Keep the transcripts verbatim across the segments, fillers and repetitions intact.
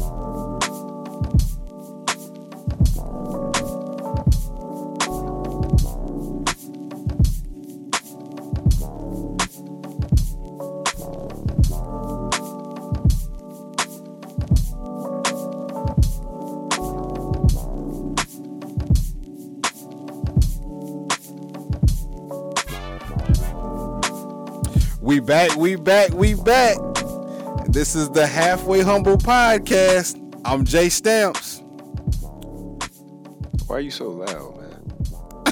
We back, we back, we back. This is the Halfway Humble Podcast. I'm Jay Stamps. Why are you so loud, man?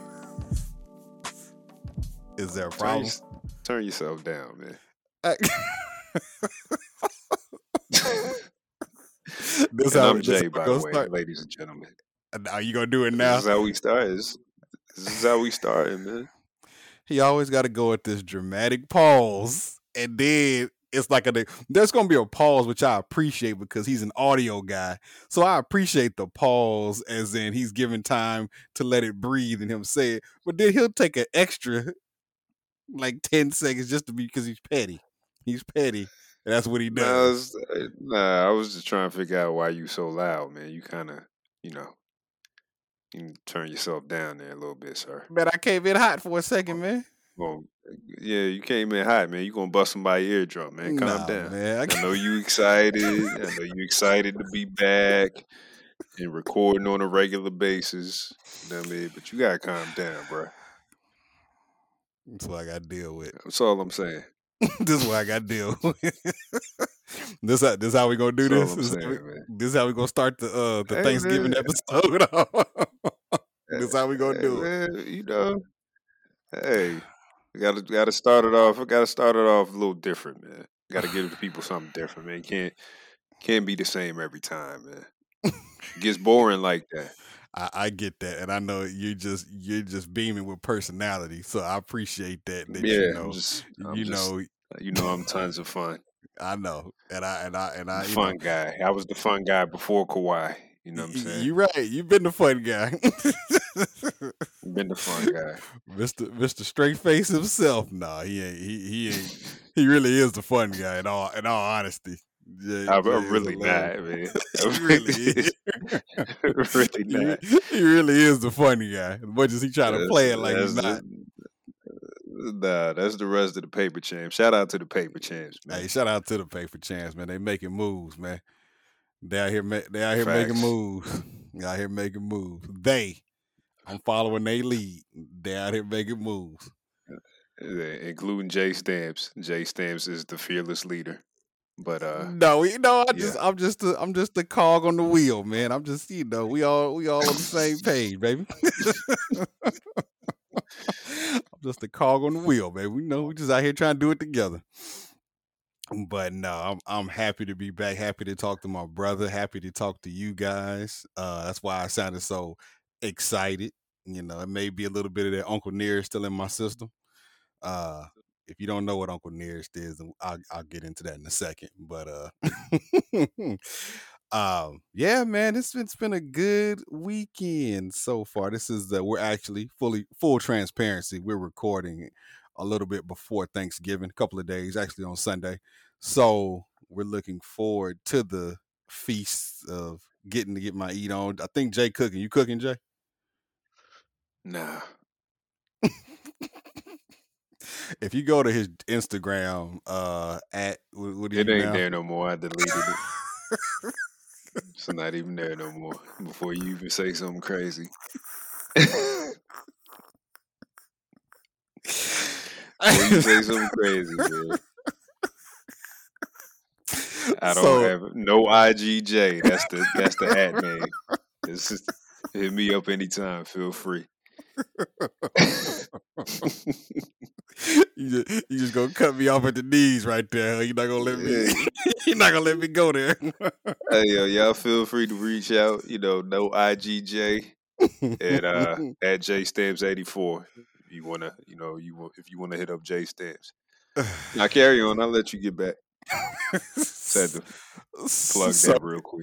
Is there a problem? Turn, your, turn yourself down, man. I- this And how, I'm this Jay, how by we the gonna way, start. ladies and gentlemen. Are you gonna do it now? This is how we start. This, this is how we starting, man. He always got to go with this dramatic pause, and then it's like a there's gonna be a pause, which I appreciate because he's an audio guy. So I appreciate the pause, as in he's giving time to let it breathe and him say it. But then he'll take an extra like ten seconds just to be because he's petty. He's petty. And that's what he Nah, I does. was, nah, I was just trying to figure out why you so loud, man. You kind of, you know, you can turn yourself down there a little bit, sir. Man, I came in hot for a second, man. Well, yeah, you came in hot, man. You gonna bust somebody's eardrum, man. Calm Nah, down. man. I know you excited. I know you excited to be back and recording on a regular basis. You know what I mean? But you gotta calm down, bro. That's what I got to deal with. That's all I'm saying. This is what I got to deal with. this how this how we gonna do That's all this? I'm This, how we, saying, man. this how we gonna start the uh the Hey, Thanksgiving man. episode. This how we gonna Hey, do it. man, you know, hey, we gotta gotta start it off. We gotta start it off a little different, man. Gotta give the people something different, man. Can't can't be the same every time, man. It gets boring like that. I, I get that, and I know you just you're just beaming with personality, so I appreciate that. That Yeah, you I'm know, just, I'm you just, know, you know, I'm tons of fun. I know, and I and I and I'm I, the you know, fun guy. I was the fun guy before Kawhi. You know what I'm saying? you right. You've been the fun guy, Been the fun guy. Mister Mister Straight Face himself. Nah, he ain't. He he ain't. He really is the fun guy. In all in all honesty, Jay, I'm, Jay I'm is really hilarious. not, man. He I'm really is. really he, not. he really is the funny guy. As much as he try to That's, play it like he's that's not. the, nah, that's the rest of the paper champs. Shout out to the paper champs, man. Hey, shout out to the Paper Chance, man. They making moves, man. They out here, ma- they out here making Facts. moves. They out here making moves. They, I'm following they lead. They out here making moves. Yeah, including Jay Stamps. Jay Stamps is the fearless leader. But uh, No, you know, I just, yeah, I'm just, a, I'm just a cog on the wheel, man. I'm just, you know, we all, we all on the same page, baby. I'm just a cog on the wheel, baby. We know we just out here trying to do it together. But no, I'm I'm happy to be back. Happy to talk to my brother. Happy to talk to you guys. Uh, that's why I sounded so excited. You know, it may be a little bit of that Uncle Nearest still in my system. Uh, if you don't know what Uncle Nearest is, then I'll I'll get into that in a second. But uh, um, yeah, man, it's been it's been a good weekend so far. This is the we're actually fully full transparency. We're recording a little bit before Thanksgiving, a couple of days, actually on Sunday. So we're looking forward to the feast of getting to get my eat on. I think Jay cooking. You cooking, Jay? nah. If you go to his Instagram, uh, at what, what do It you ain't now? there no more. I deleted it. It's not even there no more. Before you even say something crazy. Before you say something crazy, man. I don't So have no I G J. That's the that's the at name. It's just hit me up anytime. Feel free. you just you just gonna cut me off at the knees right there. You're not gonna let me. Yeah. You're not gonna let me go there. Hey, yo, y'all feel free to reach out. You know, no I G J at uh at J Stamps eighty-four. If you wanna, you know, you wa- if you wanna hit up J Stamps. Now carry on. I'll let you get back. Just had to plug so that real quick.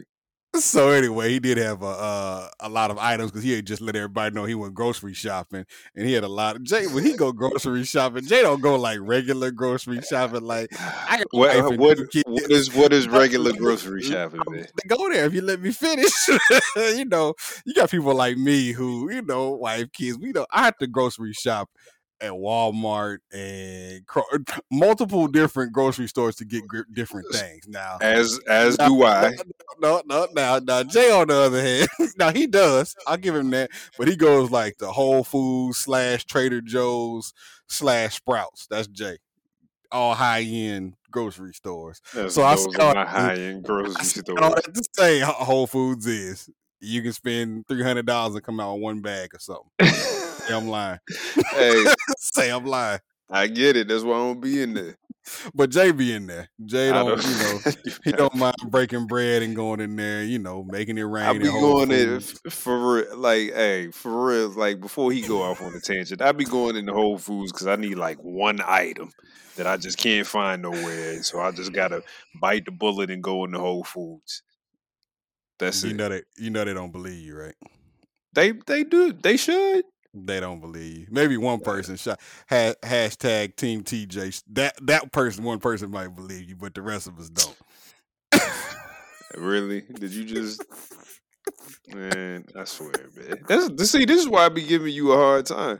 So anyway, he did have a uh, a lot of items because he had just let everybody know he went grocery shopping, and he had a lot of Jay. When he go grocery shopping, Jay don't go like regular grocery shopping. Like I got a wife What and what two what kids. is what is But regular grocery I'm shopping, man? to go there if you let me finish. You know, you got people like me who you know, wife, kids. We know I have to grocery shop at Walmart and multiple different grocery stores to get different things. Now, as as now, do I. No, no, now, now, Jay on the other hand, now he does. I'll give him that, but he goes like the Whole Foods slash Trader Joe's slash Sprouts. That's Jay. All high end grocery stores. That's, so I those said, are all, my high end grocery all stores. that to say Whole Foods is you can spend three hundred dollars and come out with one bag or something. Say I'm lying. Hey, say I'm lying. I get it. That's why I don't be in there. But Jay be in there. Jay don't, don't you know, he don't mind breaking bread and going in there, you know, making it rain. I be going in for real, like, hey, for real, like before he go off on a tangent, I be going into Whole Foods because I need like one item that I just can't find nowhere, so I just gotta bite the bullet and go into Whole Foods. That's you it. Know that you know they don't believe you, right? They they do. They should. They don't believe you. Maybe one person shot ha, hashtag Team T J. That that person, one person might believe you, but the rest of us don't. Really? Did you just? Man, I swear, man. That's see. This is why I be giving you a hard time.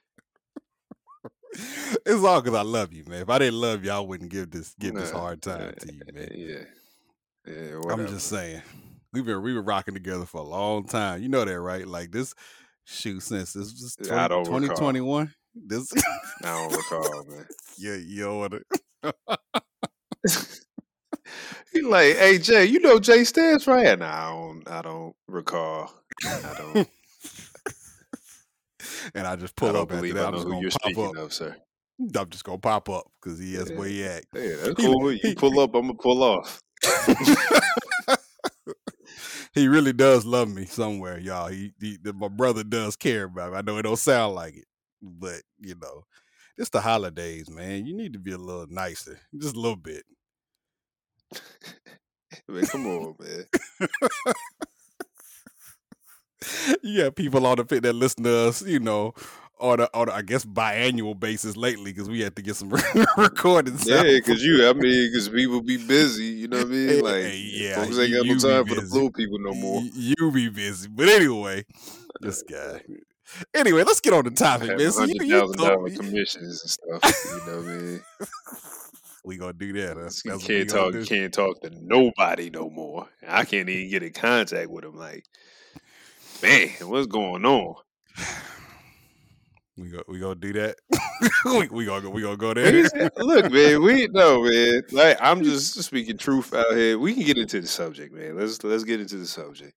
It's all because I love you, man. If I didn't love you, I wouldn't give this give nah, this hard time nah, to you, man. Yeah, yeah. Whatever. I'm just saying, we've been we've been rocking together for a long time. You know that, right? Like this. Shoot, since this was twenty twenty-one. This I don't recall, man. Yeah, you order. He like, hey Jay, you know Jay Stamps, right? Nah, I don't I don't recall. I don't And I just pull I don't up believe after that. I know I'm just who you're pop speaking up. of, sir. I'm just gonna pop up because he is yeah. where he at. Yeah, that's cool. He, you he, pull up, I'm gonna pull off. He really does love me somewhere, y'all. He, he, my brother does care about me. I know it don't sound like it, but you know, it's the holidays, man. You need to be a little nicer, just a little bit. Man, come on, man. You got people on the pit that listen to us, you know, on a, on a, I guess biannual basis lately because we had to get some recordings. Yeah, because you, I mean, because people be busy, you know what I mean? Like, hey, yeah, folks ain't got no time for the blue people no more. You, you be busy, but anyway, this guy. Anyway, let's get on the topic, man. So hundred thousand dollar commissions and stuff. You know what I mean? We gonna do that. Huh? You can't talk. You can't talk to nobody no more. I can't even get in contact with them. Like, man, what's going on? We go. We gonna do that. we, we gonna go. We gonna go there. Look, man. We no, man. Like, I'm just speaking truth out here. We can get into the subject, man. Let's let's get into the subject.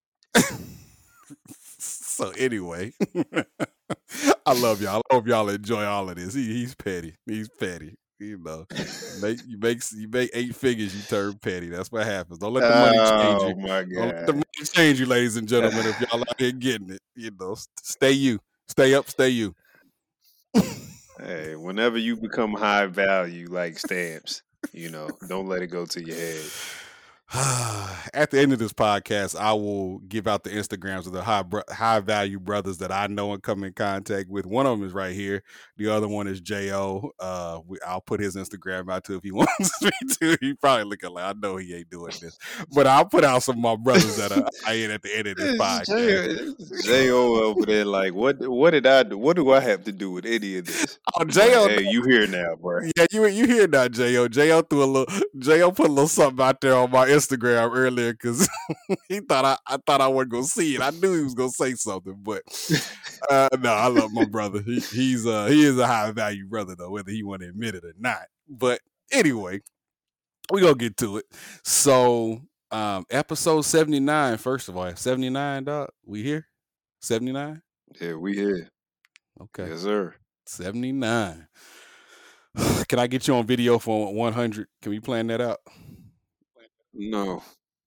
So anyway, I love y'all. I hope y'all enjoy all of this. He, he's petty. He's petty. You know, make you make you make eight figures, you turn petty. That's what happens. Don't let the money change you. Oh my God. Don't let the money change you, ladies and gentlemen. If y'all out here getting it, you know, stay you, stay up, stay you. Hey, whenever you become high value like Stamps, you know, don't let it go to your head. At the end of this podcast, I will give out the Instagrams of the high bro- high value brothers that I know and come in contact with. One of them is right here. The other one is J O. Uh, we, I'll put his Instagram out too if he wants me to. He probably looking like I know he ain't doing this, but I'll put out some of my brothers that are I in at the end of this podcast. J O over there, like what? What did I do? What do I have to do with any of this? Oh, J O, like, hey, you here now, bro? Yeah, you you here now, J O. J O threw a little. J O put a little something out there on my Instagram earlier because he thought I, I thought I wasn't gonna see it. I knew he was gonna say something, but uh, no, I love my brother. He, he's uh he is a high value brother though, whether he want to admit it or not. But anyway, we gonna get to it. So um, episode seventy-nine. First of all, seventy-nine, dog. We here? seventy-nine. Yeah, we here. Okay. Yes, sir. seventy-nine. Can I get you on video for one hundred? Can we plan that out? No.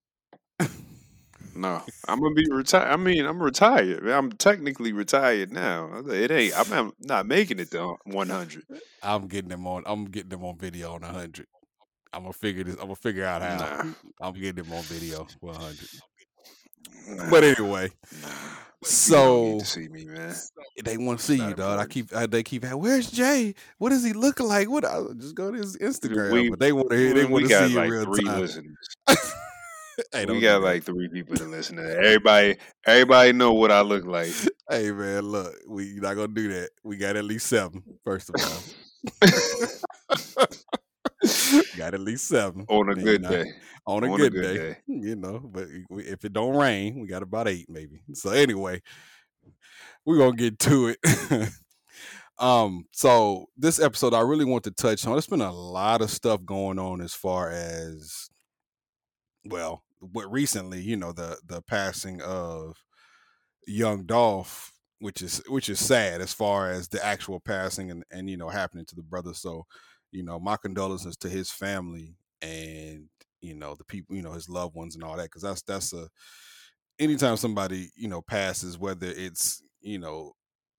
No. I'm gonna be retired. I mean, I'm retired. I'm technically retired now. It ain't. I'm not making it to one hundred. I'm getting them on. I'm getting them on video on one hundred. I'm gonna figure this. I'm gonna figure out how. Nah. I'm getting them on video one hundred. But Nah, anyway, nah. People don't need to so see me, man. they want to It's see not you, dog. I important. keep, uh, they keep, where's Jay? What does he look like? What? I just go to his Instagram, We but they want to hear, they we want we to see got you in like real three time. listeners. Hey, We don't do got that. like three people to listen to that. Everybody, everybody know what I look like. Hey man, look, we not gonna do that. We got at least seven. First of all, got at least seven. On a And you good know, day. on a On a good good day, day. you know. But we, if it don't rain, we got about eight maybe. So anyway, we're gonna get to it. um, so this episode, I really want to touch on. There's been a lot of stuff going on as far as well, what recently, you know, the the passing of young Dolph, which is which is sad as far as the actual passing and and you know happening to the brother. So, you know, my condolences to his family and you know the people, you know, his loved ones and all that, because that's that's a anytime somebody you know passes, whether it's you know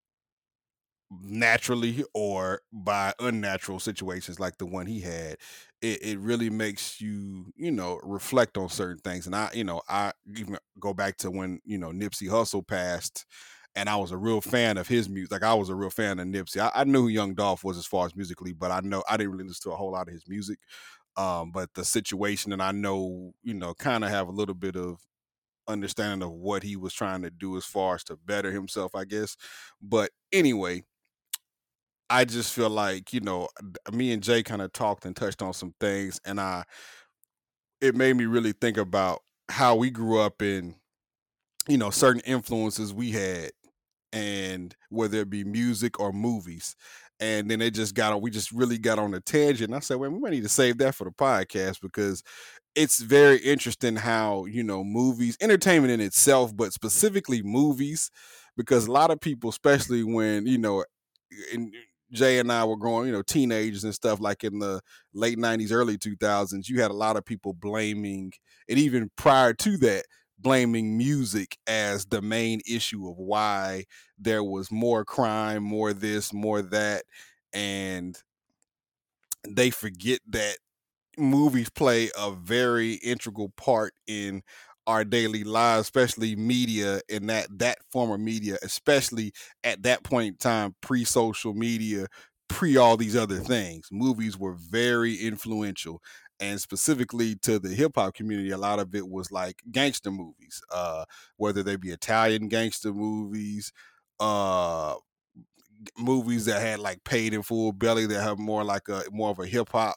naturally or by unnatural situations like the one he had, it, it really makes you you know reflect on certain things. And I you know I even go back to when you know Nipsey Hussle passed, and I was a real fan of his music. Like I was a real fan of Nipsey. I, I knew who Young Dolph was as far as musically, but I know I didn't really listen to a whole lot of his music. Um but the situation, and I know you know kind of have a little bit of understanding of what he was trying to do as far as to better himself, I guess. But anyway, I just feel like, you know, me and Jay kind of talked and touched on some things, and I it made me really think about how we grew up in, you know, certain influences we had, and whether it be music or movies. And then it just got on, we just really got on a tangent. And I said, well, we might need to save that for the podcast, because it's very interesting how, you know, movies, entertainment in itself, but specifically movies, because a lot of people, especially when, you know, in, Jay and I were growing, you know, teenagers and stuff, like in the late nineties, early two thousands, you had a lot of people blaming, and even prior to that, blaming music as the main issue of why there was more crime, more this, more that. And they forget that movies play a very integral part in our daily lives, especially media, in that that form of media, especially at that point in time, pre-social media, pre all these other things. Movies were very influential, and specifically to the hip hop community, a lot of it was like gangster movies, uh, whether they be Italian gangster movies, uh, movies that had like Paid in Full, Belly, that have more like a more of a hip hop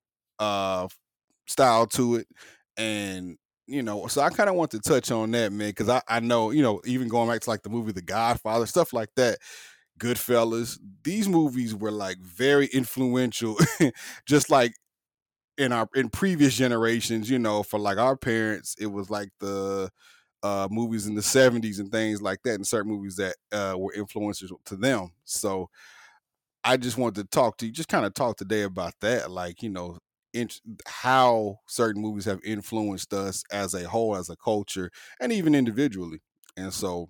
uh style to it. And you know so I kind of want to touch on that, man, because I, I know, you know even going back to like the movie The Godfather, stuff like that, Goodfellas, these movies were like very influential. Just like in our in previous generations, you know for like our parents, it was like the uh movies in the seventies and things like that, and certain movies that uh were influential to them. So I just wanted to talk to you, just kind of talk today about that, like, you know, in, how certain movies have influenced us as a whole, as a culture, and even individually. And so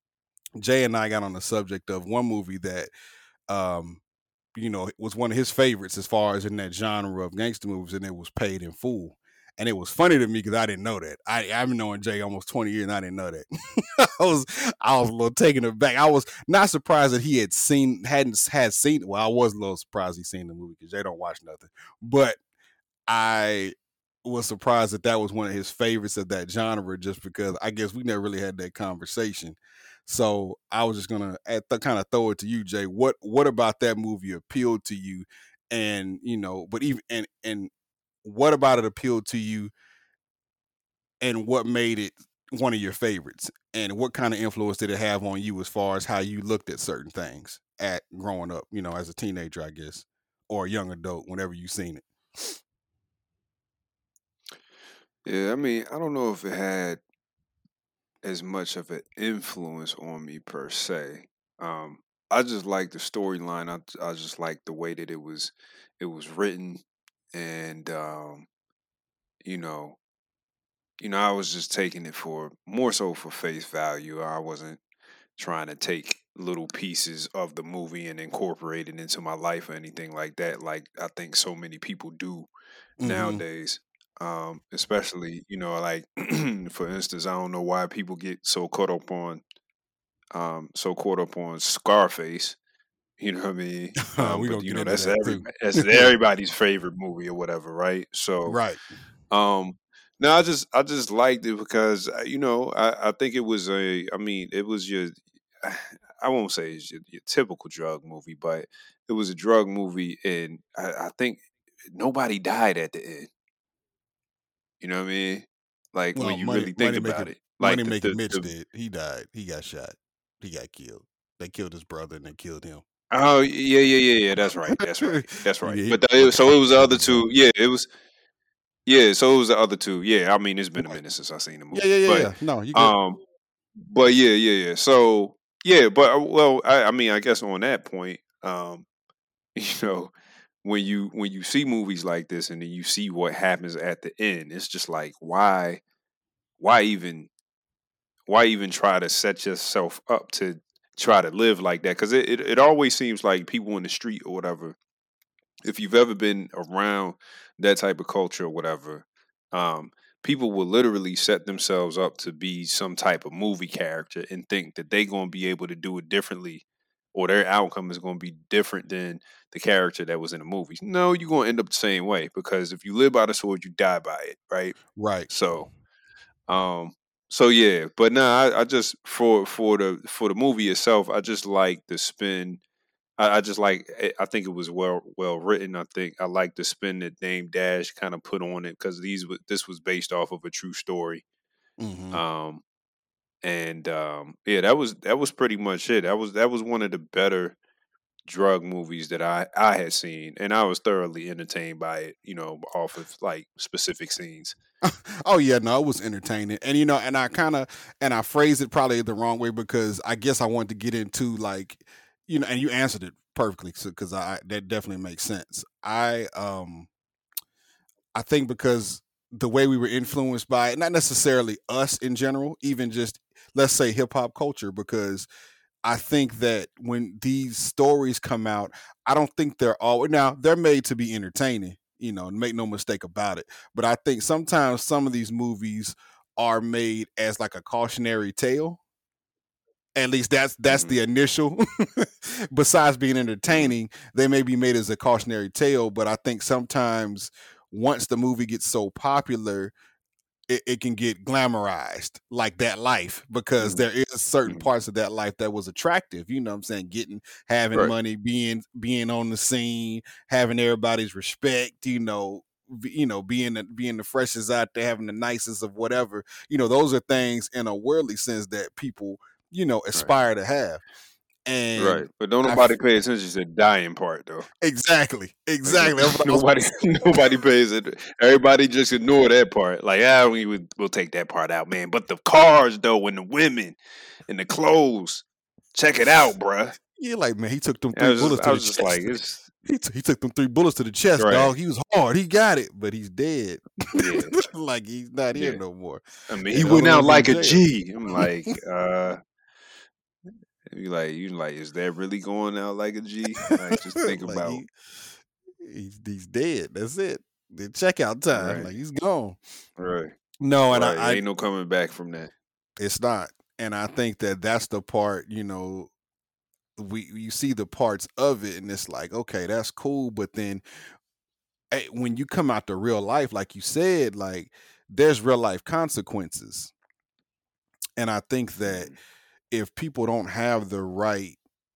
Jay and I got on the subject of one movie that, um, you know, was one of his favorites as far as in that genre of gangster movies, and it was Paid in Full. And it was funny to me because I didn't know that. I, I've been knowing Jay almost twenty years, and I didn't know that. I was I was a little taken aback. I was not surprised that he had seen hadn't had seen. Well, I was a little surprised he seen the movie because Jay don't watch nothing. But I was surprised that that was one of his favorites of that genre, just because I guess we never really had that conversation. So I was just gonna th- kind of throw it to you, Jay. What what about that movie appealed to you? And you know, but even and and what about it appealed to you, and what made it one of your favorites, and what kind of influence did it have on you as far as how you looked at certain things at growing up, you know, as a teenager, I guess, or a young adult, whenever you seen it. Yeah, I mean, I don't know if it had as much of an influence on me per se. Um, I just like the storyline. I I just like the way that it was it was written, and um, you know, you know, I was just taking it for more so for face value. I wasn't trying to take little pieces of the movie and incorporate it into my life or anything like that. Like I think so many people do Mm-hmm. nowadays. Um, especially, you know, like for instance, I don't know why people get so caught up on um so caught up on Scarface. You know what I mean? Um, We but gonna you get know, into that's that every too. that's everybody's favorite movie or whatever, right? So, Right. um, no, I just I just liked it because uh, you know I, I think it was a I mean it was your I won't say it's your, your typical drug movie, but it was a drug movie, and I, I think nobody died at the end. You know what I mean? Like when Well, you money, really think money maker, about it, money like the maker the, Mitch the did. He died. He got shot. He got killed. They killed his brother and they killed him. oh yeah yeah yeah yeah that's right that's right that's He, right. he But the, so McConaughey it was the killed other his brother. two. Yeah, it was yeah. So it was the other two. Yeah, I mean it's been a Right. minute since I seen the Yeah, movie, yeah, yeah, but yeah. No, you good. um, but yeah yeah yeah. So yeah, but uh, well, I, I mean I guess on that point, um, you know, when you when you see movies like this and then you see what happens at the end, it's just like why why even why even try to set yourself up to try to live like that? Because it, it, it always seems like people in the street or whatever, if you've ever been around that type of culture or whatever, um, people will literally set themselves up to be some type of movie character and think that they're going to be able to do it differently or their outcome is going to be different than the character that was in the movies. No, you're going to end up the same way because if you live by the sword, you die by it, right? Right. So, um, so yeah, but nah, I, I just for for the for the movie itself, I just like the spin. I, I just like. eh, I think it was well well written. I think I like the spin that Dame Dash kind of put on it because these wa- this was based off of a true story. Hmm. Um, and um, yeah, that was that was pretty much it. That was that was one of the better drug movies that I I had seen, and I was thoroughly entertained by it. You know, off of like specific scenes. Oh yeah, no, it was entertaining, and you know, and I kind of and I phrased it probably the wrong way because I guess I wanted to get into like, you know, and you answered it perfectly because I that definitely makes sense. I um I think because the way we were influenced by it, not necessarily us in general, even just let's say hip hop culture, because I think that when these stories come out, I don't think they're all now they're made to be entertaining, you know, make no mistake about it. But I think sometimes some of these movies are made as like a cautionary tale. At least that's that's Hmm. the initial. Besides being Hmm. entertaining, they may be made as a cautionary tale. But I think sometimes once the movie gets so popular, it, it can get glamorized like that life because Hmm. there is certain Hmm. parts of that life that was attractive, you know what I'm saying, getting having Right. money, being being on the scene, having everybody's respect, you know, b- you know, being the, being the freshest out there, having the nicest of whatever, you know, those are things in a worldly sense that people, you know, Right. aspire to have. And Right. But don't I nobody f- pay attention to the dying part though. exactly, Like no, exactly that's what I was nobody nobody pays it. Everybody just ignore that part. Like, ah, we would we'll take that part out, man. But the cars though and the women and the clothes. Check it out, bruh. you're like, man, he took them I three was just bullets I to the was just like, chest. it's He, t- he took them three bullets to the chest, right. dog. He was hard. He got it, but he's dead. Yeah. Like he's not here Yeah. no more. I mean, he And the went other out one's in like a jail. G. I'm like, uh you like you like, is that really going out like a G? Like just think Like about he he's, he's dead. That's it. The checkout time. right, Like he's gone. right, No, and I, right. I Ain't no coming back from that. it's not. And I think that that's the part. You know, we you see the parts of it, and it's like, okay, that's cool. But then eh, when you come out to real life, like you said, like there's real life consequences. And I think that Mm-hmm. if people don't have the right,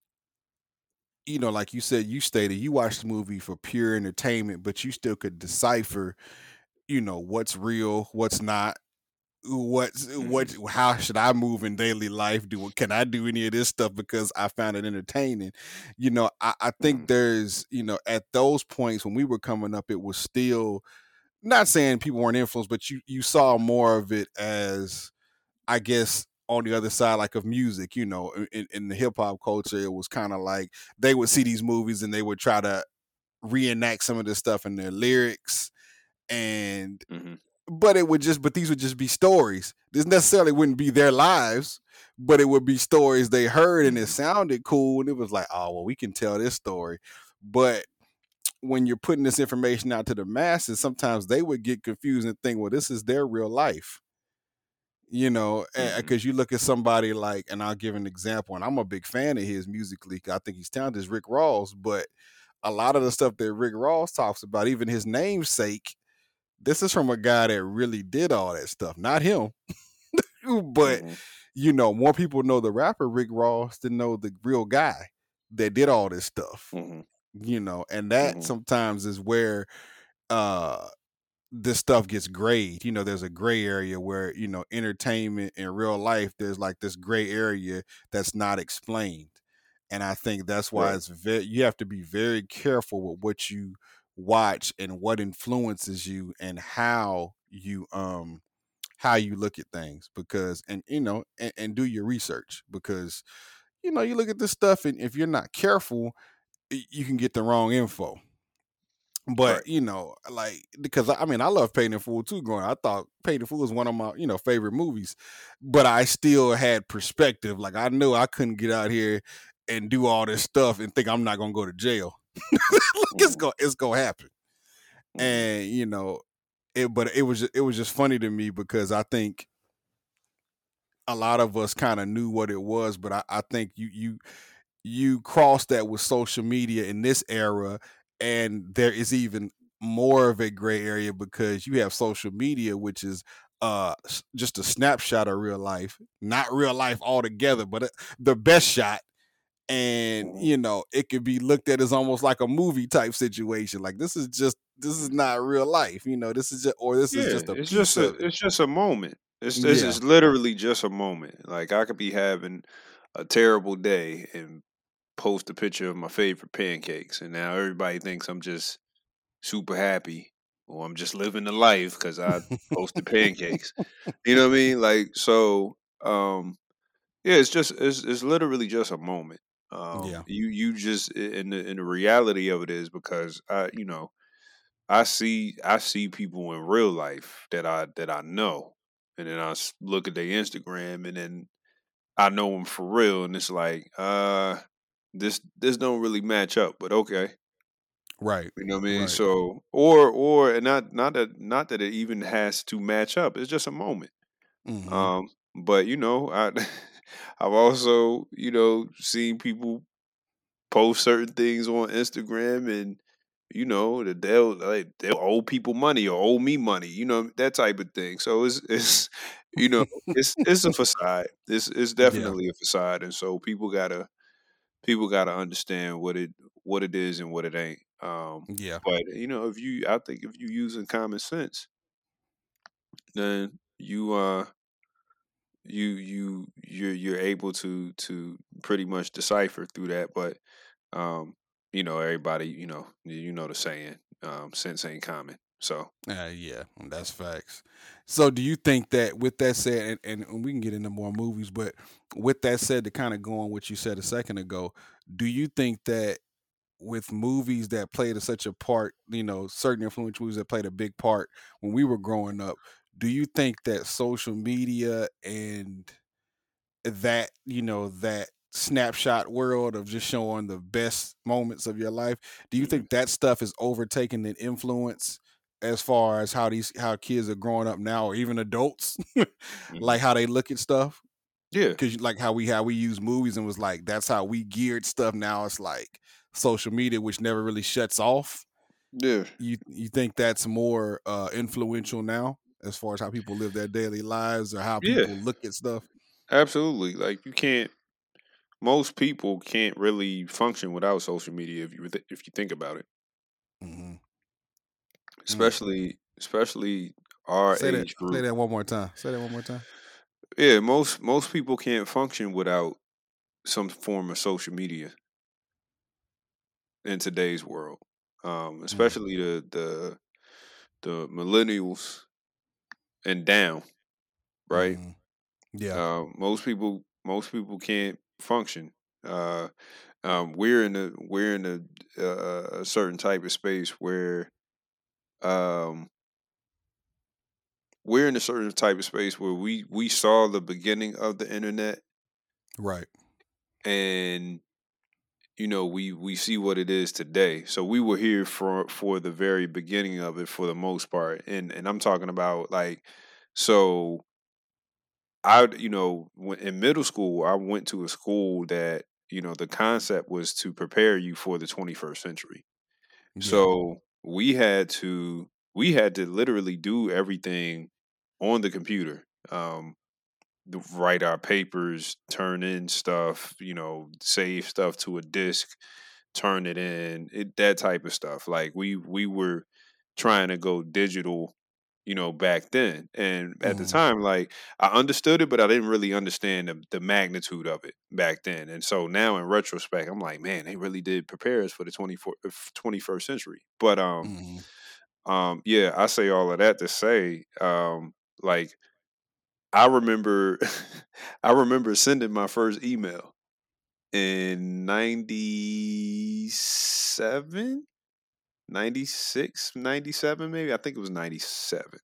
you know, like you said, you stated you watched the movie for pure entertainment, but you still could decipher, you know, what's real, what's not, what's Mm-hmm. what, how should I move in daily life? Do can I do any of this stuff because I found it entertaining? You know, I, I think Mm-hmm. there's, you know, at those points when we were coming up, it was still not saying people weren't influenced, but you you saw more of it as I guess on the other side, like of music, you know, in, in the hip hop culture, it was kind of like they would see these movies and they would try to reenact some of this stuff in their lyrics, and Mm-hmm. but it would just, but these would just be stories. This necessarily wouldn't be their lives, but it would be stories they heard and it Mm-hmm. sounded cool, and it was like, oh well, we can tell this story, but when you're putting this information out to the masses, sometimes they would get confused and think, well, this is their real life. You know, Mhm. because you look at somebody like, and I'll give an example, and I'm a big fan of his musically. I think he's talented, is Rick Ross, but a lot of the stuff that Rick Ross talks about, even his namesake, this is from a guy that really did all that stuff, not him. But Mhm. you know, more people know the rapper Rick Ross than know the real guy that did all this stuff. Mhm. You know, and that Mhm. sometimes is where uh this stuff gets grayed. You know, there's a gray area where, you know, entertainment in real life, there's like this gray area that's not explained. And I think that's why Right. it's very, you have to be very careful with what you watch and what influences you and how you, um, how you look at things because, and you know, and, and do your research because, you know, you look at this stuff and if you're not careful, y- you can get the wrong info. Right. But you know, like because I mean, I love Paid in Full too. Growing, up. I thought Paid in Full was one of my you know favorite movies, but I still had perspective. Like I knew I couldn't get out here and do all this stuff and think I'm not gonna go to jail. Like it's Mhm. gonna it's gonna happen, Mhm. and you know, it. But it was ju- it was just funny to me because I think a lot of us kind of knew what it was, but I, I think you you you cross that with social media in this era and there is even more of a gray area because you have social media which is uh s- just a snapshot of real life, not real life altogether, but uh, the best shot. And Mhm. you know it could be looked at as almost like a movie type situation, like this is just this is Mhm. not real life, you know this is just or this is Yeah, just a it's piece just a of it. it's just a moment. It's this Yeah. is literally just a moment. Like I could be having a terrible day and post a picture of my favorite pancakes, and now everybody thinks I'm just super happy or I'm just living the life because I posted pancakes. You know what I mean? Like so. Um, yeah, it's just it's it's literally just a moment. Um, Yeah. you you just a- and the and the reality of it is because I you know I see I see people in real life that I that I know, and then I s- look at their Instagram, and then I know them for real, and it's like, uh, this this don't really match up, but okay, Right. you know what I mean? Right. So, or or and not not that not that it even has to match up. It's just a moment. Hmm. Um, but you know, I I've also you know seen people post certain things on Instagram and you know that they'll like they'll owe people money or owe me money, you know, that type of thing. So it's it's you know, it's it's a facade. It's it's Yeah. definitely a facade. And so people gotta people gotta understand what it what it is and what it ain't. Um Yeah. but you know, if you I think if you using common sense, then you uh you you you're you're able to to pretty much decipher through that. But um you know everybody you know you know the saying, um sense ain't common, so Uh, yeah, that's facts. So, do you think that with that said, and, and we can get into more movies, but with that said, to kind of go on what you said a second ago, do you think that with movies that played a, such a part, you know, certain influential movies that played a big part when we were growing up, do you think that social media and that you know that snapshot world of just showing the best moments of your life, do you mhm, think that stuff is overtaking an influence as far as how these how kids are growing up now or even adults mhm. like how they look at stuff? Yeah, Because like how we how we use movies and was like that's how we geared stuff. Now it's like social media which never really shuts off. yeah, You you think that's more uh influential now as far as how people live their daily lives or how yeah, people look at stuff? absolutely. Like you can't most people can't really function without social media if you th- if you think about it, Hmm. especially especially our Say that. age Say group. that one more time. Say that one more time. Yeah, most most people can't function without some form of social media in today's world, um Mm, especially the the the millennials and down, right? mhm. Yeah. Um, most people, most people can't function. Uh, um, we're in a we're in a, uh, a certain type of space where um, we're in a certain type of space where we we saw the beginning of the internet, Right. and you know, we we see what it is today. So we were here for for the very beginning of it for the most part, and and I'm talking about like, so I, you know, when, in middle school, I went to a school that, you know, the concept was to prepare you for the twenty-first century. Yeah. So we had to we had to literally do everything on the computer. Um, th- write our papers, turn in stuff, you know, save stuff to a disk, turn it in, it, that type of stuff. Like we we were trying to go digital, you know, back then. And at the Hmm. time, like I understood it, but I didn't really understand the, the magnitude of it back then. And so now in retrospect, I'm like, man, they really did prepare us for the twenty-fourth, twenty-first century. But um Hmm. um yeah, I say all of that to say, um, like I remember I remember sending my first email in ninety seven, ninety six, ninety seven, maybe. I think it was ninety-seven.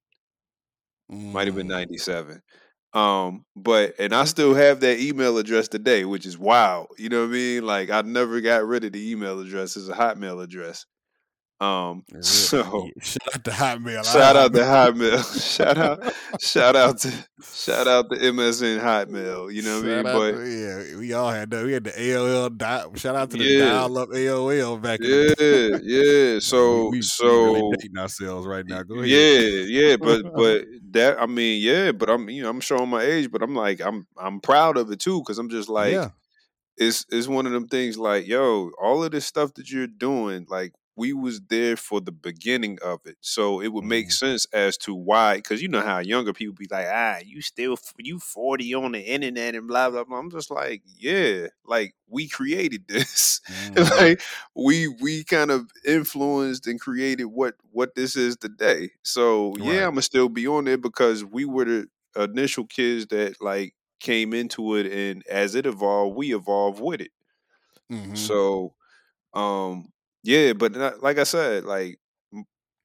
Might have been Mm. ninety-seven. Um, but and I still have that email address today, which is wild. You know what I mean? Like I never got rid of the email address. It's a Hotmail address. Um, Real, so yeah, shout out to Hotmail. I shout out have to Hotmail. Hotmail. shout out, shout out to shout out to M S N Hotmail. You know what I Shout mean? out But to, yeah, we all had that. We had the A O L dot. Shout out to the yeah, dial up A O L back in the day. yeah, yeah. Hey, we So we we really so dating ourselves right y- now. Go ahead. yeah, yeah. But but that I mean yeah. But I'm you know I'm showing my age, but I'm like I'm I'm proud of it too because I'm just like Yeah. it's it's one of them things like, yo, all of this stuff that you're doing, like we was there for the beginning of it, so it would make Hmm. sense as to why. Because you know how younger people be like, ah, you still f- you forty on the internet and blah blah blah. I'm just like, yeah, like we created this, Hmm. like we we kind of influenced and created what what this is today. So yeah, Right. I'm gonna still be on there because we were the initial kids that like came into it, and as it evolved we evolved with it. Hmm. So um yeah, but not, like I said, like m-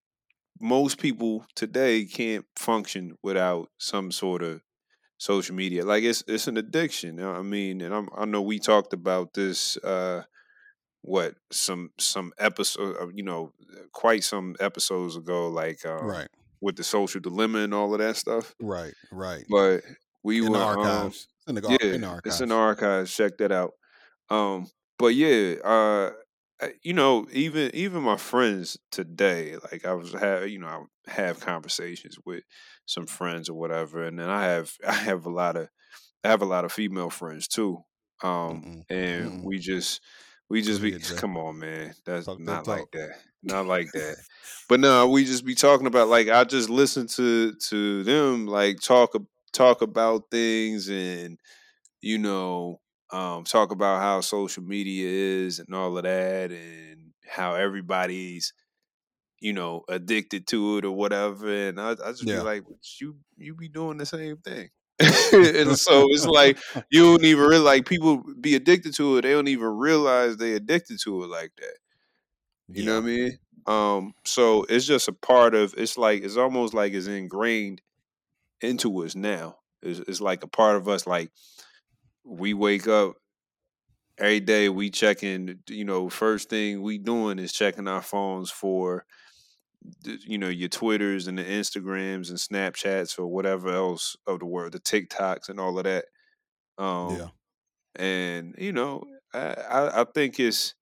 most people today can't function without some sort of social media. Like it's it's an addiction, you know what I mean. And I'm, I know we talked about this uh what some some episode of, you know, quite some episodes ago, like um Right. with the social dilemma and all of that stuff. Right. Right. But we In the were um archives. It's in the ar- yeah, in the it's in the archives. archives. Check that out. Um, but yeah, uh, I- you know, even even my friends today, like I was have, you know, I have conversations with some friends or whatever, and then I have I have a lot of I have a lot of female friends too. Um, Mm-mm. and Mm-mm. we just we Go just be ahead, Jay. come on, man, that's Talk that not like talk. that, not like that. But no, we just be talking about like I just listen to to them like talk ab- talk about things and you know, um, talk about how social media is and all of that, and how everybody's, you know, addicted to it or whatever. And I, I just be Yeah. like, "But you you be doing the same thing." And so it's like you don't even really like people be addicted to it. They don't even realize they addicted to it like that. You know Yeah. what I mean? Um, so it's just a part of. It's like it's almost like it's ingrained into us now. It's, it's like a part of us. Like we wake up every day we checking, you know, first thing we doing is checking our phones for th- you know, your Twitters and the Instagrams and Snapchats or whatever else of the world, the TikToks and all of that. Yeah. Um and you know, I, I I think it's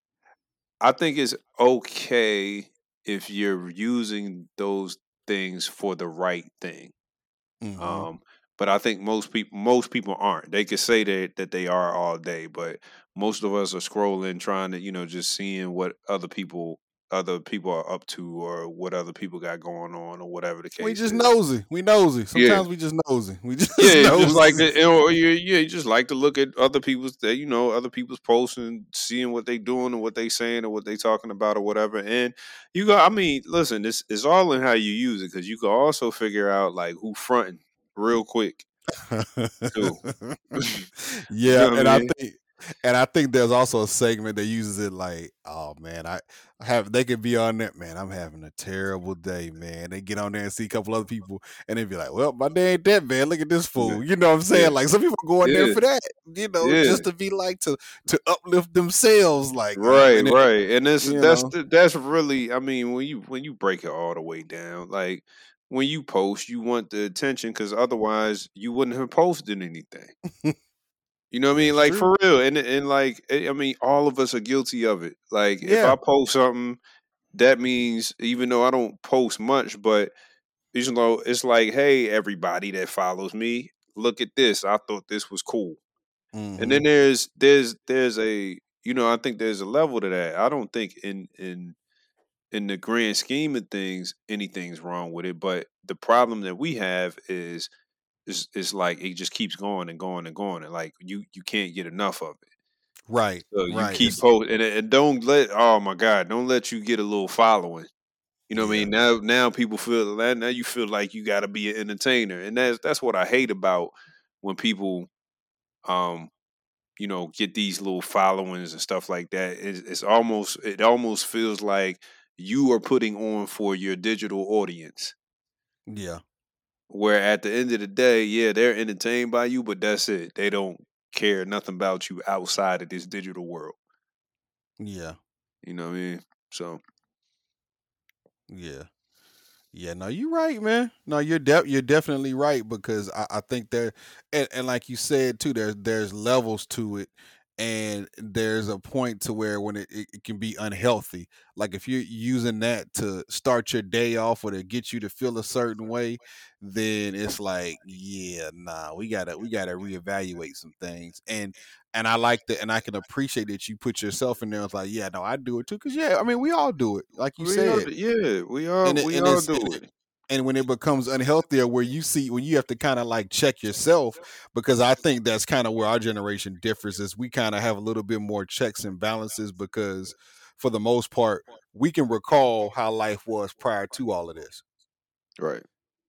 I think it's okay if you're using those things for the right thing. Mm-hmm. Um, but I think most people most people aren't. They could say that that they are all day, but most of us are scrolling, trying to, you know, just seeing what other people other people are up to or what other people got going on or whatever the We case just is. nosy. We nosy. Yeah. Sometimes we just nosy. We Yeah, just you just nosy. like to, or you, yeah, you just like to look at other people's, that you know, other people's posts and seeing what they doing and what they saying or what they talking about or whatever. And you go, I mean, listen, it's it's all in how you use it because you can also figure out like who fronting real quick too. You Yeah, know what I and I mean? think And I think there's also a segment that uses it like, oh man, I I have they could be on there, man. I'm having a terrible day, man. They get on there and see a couple other people, and they be like, well, my day ain't that bad. Look at this Yeah, fool. You know what I'm yeah, saying? Like some people go in there yeah, for that, you know, yeah. just to be like to to uplift themselves, like, oh, Right, and then, right. And that's you that's know, the- that's really, I mean, when you when you break it all the way down, like when you post, you want the attention because otherwise you wouldn't have posted anything. You know what I mean? that's Like true. for real. And and like eh, I mean, all of us are guilty of it. Like if Yeah. I post something, that means even though I don't post much, but you know, it's like, hey, everybody that follows me, look at this. I thought this was cool. And Mm-hmm. then there's there's there's a you know, I think there's a level to that. I don't think in in in the grand scheme of things anything's wrong with it, but the problem that we have is is is like it just keeps going and going and going, and like you you can't get enough of it. Right. So you Right. keep It's posting, and, and don't let, oh my god, don't let you get a little following. You know what I yeah. mean? Now now people feel that now you feel like you got to be an entertainer, and that's that's what I hate about when people um you know get these little followings and stuff like that. It's, it's almost it almost feels like you are putting on for your digital audience. Yeah. Where at the end of the day, yeah, they're entertained by you, but that's it. They don't care nothing about you outside of this digital world. Yeah. You know what I mean? So Yeah. Yeah, no, you're right, man. No, you're de- you're definitely right because I, I think there, and, and like you said too, there's there's levels to it, and there's a point to where when it, it, it can be unhealthy. Like if you're using that to start your day off or to get you to feel a certain way, then it's like, yeah, nah, we gotta we gotta reevaluate some things. And and I like that, and I can appreciate that you put yourself in there. It's like, yeah, no, I do it too, because yeah, I mean, we all do it, like you we all, said, d- yeah, we all and it, we and all it's and, do it. and when it becomes unhealthier where you see when you have to kind of like check yourself, because I think that's kind of where our generation differs is we kind of have a little bit more checks and balances because for the most part we can recall how life was prior to all of this, Right,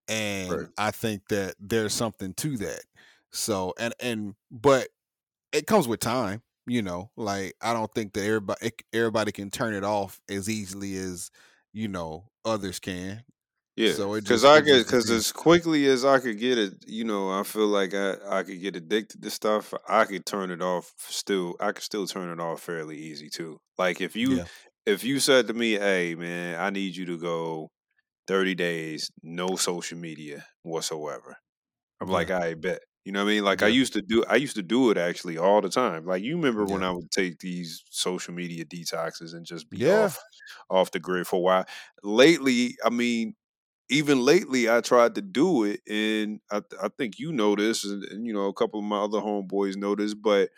and right. I think that there's something to that. So and and but it comes with time, you know, like I don't think that everybody everybody can turn it off as easily as, you know, others can. Yeah, So it cause just I it could, just cause depends. as quickly as I could get it, you know, I feel like I I could get addicted to stuff. I could turn it off. Still, I could still turn it off fairly easy too. Like if you Yeah. if you said to me, "Hey, man, I need you to go thirty days, no social media whatsoever," I'm Yeah. like, I bet. You know what I mean? Like I Yeah. used to do. I used to do it actually all the time. Like you remember when Yeah. I would take these social media detoxes and just be Yeah. off off the grid for a while. Lately, I mean even lately I tried to do it, and I, I think you know this, and, and you know a couple of my other homeboys know this, but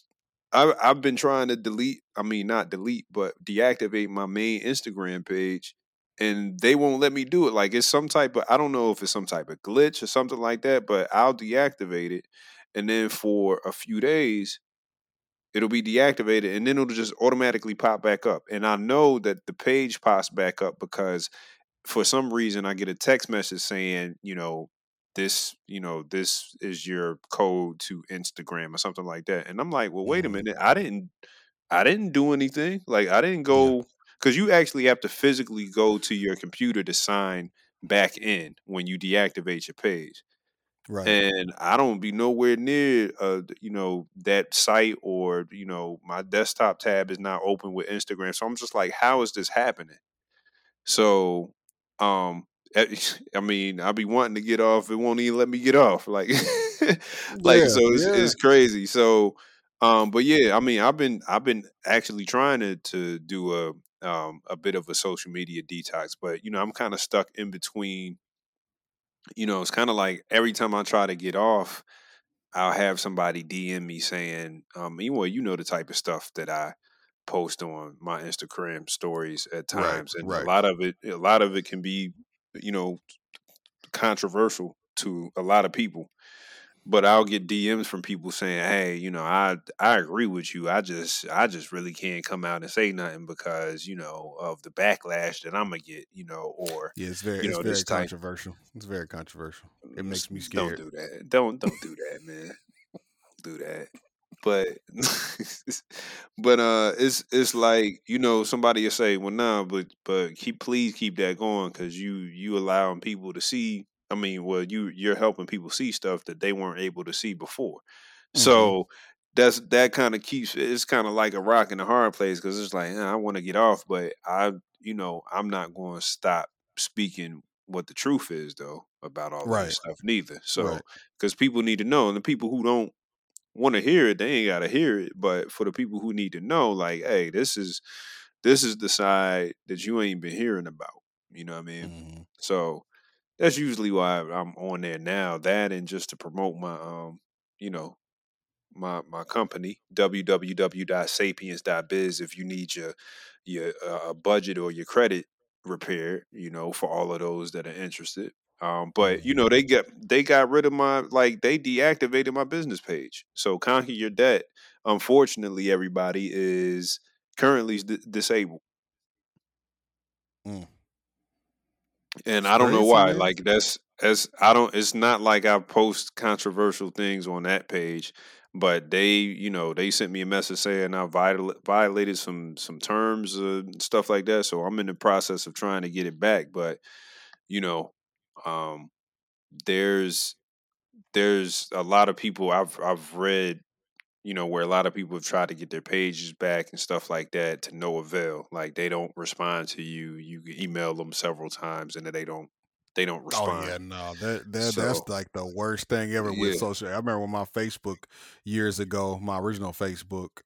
I, I've been trying to delete. I mean, not delete, but deactivate my main Instagram page, and they won't let me do it. Like it's some type of I don't know if it's some type of glitch or something like that, but I'll deactivate it, and then for a few days it'll be deactivated, and then it'll just automatically pop back up. And I know that the page pops back up because for some reason I get a text message saying, you know, this, you know, this is your code to Instagram or something like that. And I'm like, well, wait a Mhm. minute. I didn't I didn't do anything. Like I didn't Yeah. go because you actually have to physically go to your computer to sign back in when you deactivate your page. Right. And I don't be nowhere near uh you know that site, or you know my desktop tab is not open with Instagram. So I'm just like, how is this happening? So, um, eh, I mean, I'll be wanting to get off. It won't even let me get off. Like, like Yeah. so it's Yeah. it's crazy. So, um, but yeah, I mean, I've been I've been actually trying to to do a um a bit of a social media detox, but you know, I'm kind of stuck in between. You know, it's kind of like every time I try to get off, I'll have somebody D M me saying, um, you well, you know the type of stuff that I post on my Instagram stories at Right. times, and a Right. lot of it, a lot of it can be, you know, controversial to a lot of people. But I'll get D Ms from people saying, "Hey, you know, I I agree with you. I just I just really can't come out and say nothing because you know of the backlash that I'm gonna get, you know, or Yeah. It's very you it's know very this type." controversial. It's very controversial. It Mm, s- makes me Don't scared. do that. Don't don't do that, man. Don't do that. but but uh it's it's like, you know, somebody will say, well, nah, but but keep please keep that going, because you you allowing people to see. I mean, well, you you're helping people see stuff that they weren't able to see before. Mm-hmm. So that's that kind of keeps it's kind of like a rock in a hard place, because it's like, "Nah, I want to get off, but I you know I'm not going to stop speaking what the truth is, though, about all of this Right. stuff neither." So Right. because people need to know, and the people who don't want to hear it, they ain't got to hear it. But for the people who need to know, like, hey, this is this is the side that you ain't been hearing about. You know what I mean? Mm-hmm. So that's usually why I'm on there now. That, and just to promote my um, you know, my my company, w w w dot sapiens dot biz, if you need your your uh, budget or your credit repaired, you know, for all of those that are interested. Um, but you Mm-hmm. know, they get they got rid of my, like, they deactivated my business page. So Conquer Your Debt, unfortunately, everybody is currently d- disabled, Mm. and It's I don't know crazy, why. man. Like, that's as I don't. It's not like I post controversial things on that page, but they, you know, they sent me a message saying I viol- violated some some terms uh, and stuff like that. So I'm in the process of trying to get it back. But you know, um, there's there's a lot of people I've I've read, you know, where a lot of people have tried to get their pages back and stuff like that, to no avail. Like, they don't respond to you. You email them several times and then they don't they don't Oh respond. yeah, no, that that that's So like the worst thing ever with yeah, social. I remember when my Facebook years ago, my original Facebook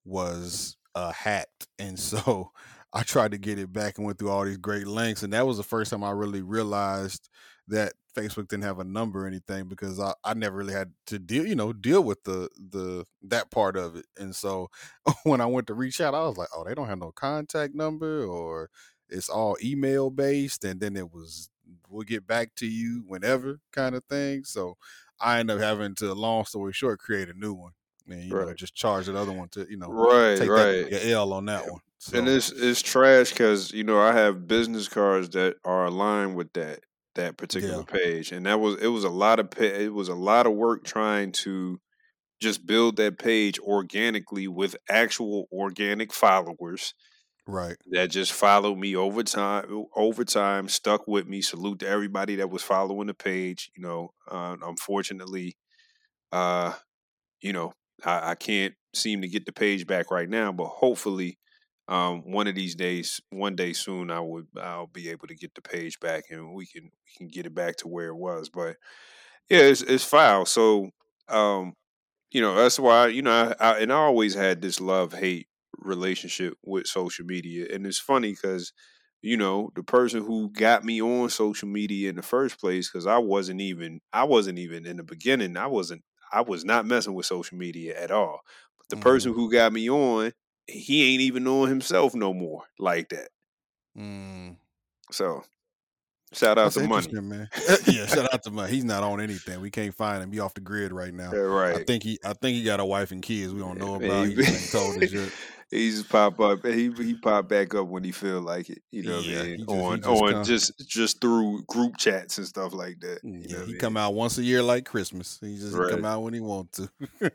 was uh, hacked, and so I tried to get it back and went through all these great links, and that was the first time I really realized that Facebook didn't have a number or anything, because I, I never really had to deal, you know, deal with the the that part of it, and so when I went to reach out, I was like, oh, they don't have no contact number, or it's all email based, and then it was we'll get back to you whenever kind of thing. So I end up having to, long story short, create a new one, and you know right, just charge that other one to, you know right, take that right. your L on that one. And So it's it's trash, because you know I have business cards that are aligned with that that particular yeah, page, and that was it was a lot of pa- it was a lot of work trying to just build that page organically with actual organic followers right. that just followed me over time over time stuck with me. Salute to everybody that was following the page. You know, uh, unfortunately, uh, you know, I, I can't seem to get the page back right now, but hopefully, um, one of these days, one day soon, I would I'll be able to get the page back, and we can we can get it back to where it was. But yeah, it's it's foul. So um, you know, that's why, you know, I, I and I always had this love hate relationship with social media, and it's funny because, you know, the person who got me on social media in the first place, because I wasn't even I wasn't even in the beginning, I wasn't I was not messing with social media at all. But the Mm-hmm. person who got me on, he ain't even on himself no more like that. Mm. So shout out That's to Money. interesting, man. Uh, yeah, shout out to my. He's not on anything. We can't find him. He off the grid right now. Yeah, I right. think he. I think he got a wife and kids we don't know about. He, He just ain't told us yet. he just pop up. He he pop back up when he feel like it. You know what I Yeah, mean? he just he On just on come. just just through group chats and stuff like that. You know Yeah, what I he mean? come out once a year like Christmas. He just he come Right. out when he want to.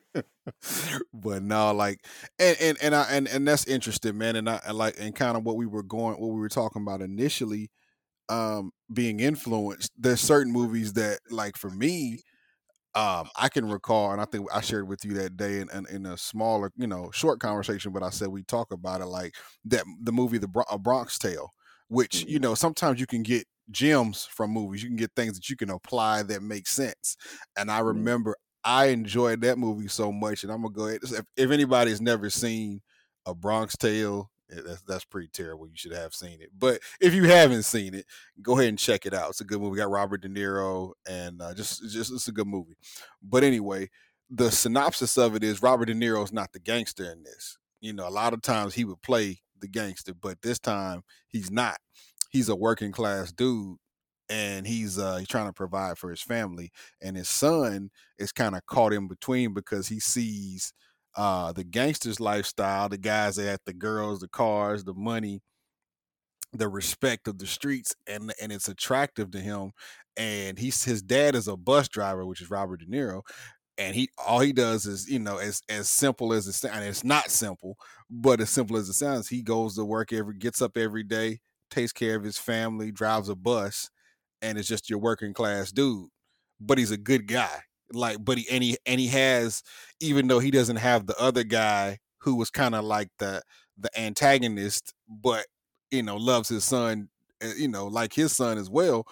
But no, like, and and and I and and that's interesting, man. And I and like and kind of what we were going, what we were talking about initially, um, being influenced. There's certain movies that, like, for me, um, I can recall, and I think I shared with you that day in, in, in a smaller, you know, short conversation. But I said we talk about it, like that the movie The Bron- A Bronx Tale, which, you Mhm. know, sometimes you can get gems from movies. You can get things that you can apply that make sense. And I Mhm. remember I enjoyed that movie so much, and I'm gonna go ahead. If, if anybody's never seen A Bronx Tale, eh, that's that's pretty terrible. You should have seen it. But if you haven't seen it, go ahead and check it out. It's a good movie. Got Robert De Niro, and uh, just just it's a good movie. But anyway, the synopsis of it is Robert De Niro's not the gangster in this. You know, a lot of times he would play the gangster, but this time he's not. He's a working class dude, and he's uh he's trying to provide for his family, and his son is kind of caught in between because he sees uh the gangster's lifestyle, the guys that had the girls, the cars, the money, the respect of the streets, and and it's attractive to him. And he's his dad is a bus driver, which is Robert De Niro, and he all he does is, you know, as as simple as it sounds, and it's not simple, but as simple as it sounds, he goes to work every gets up every day, takes care of his family, drives a bus, and is just your working class dude. But he's a good guy. Like, but he and he and he has, even though he doesn't have the other guy who was kind of like the the antagonist, but you know, loves his son, uh, you know, like his son as well.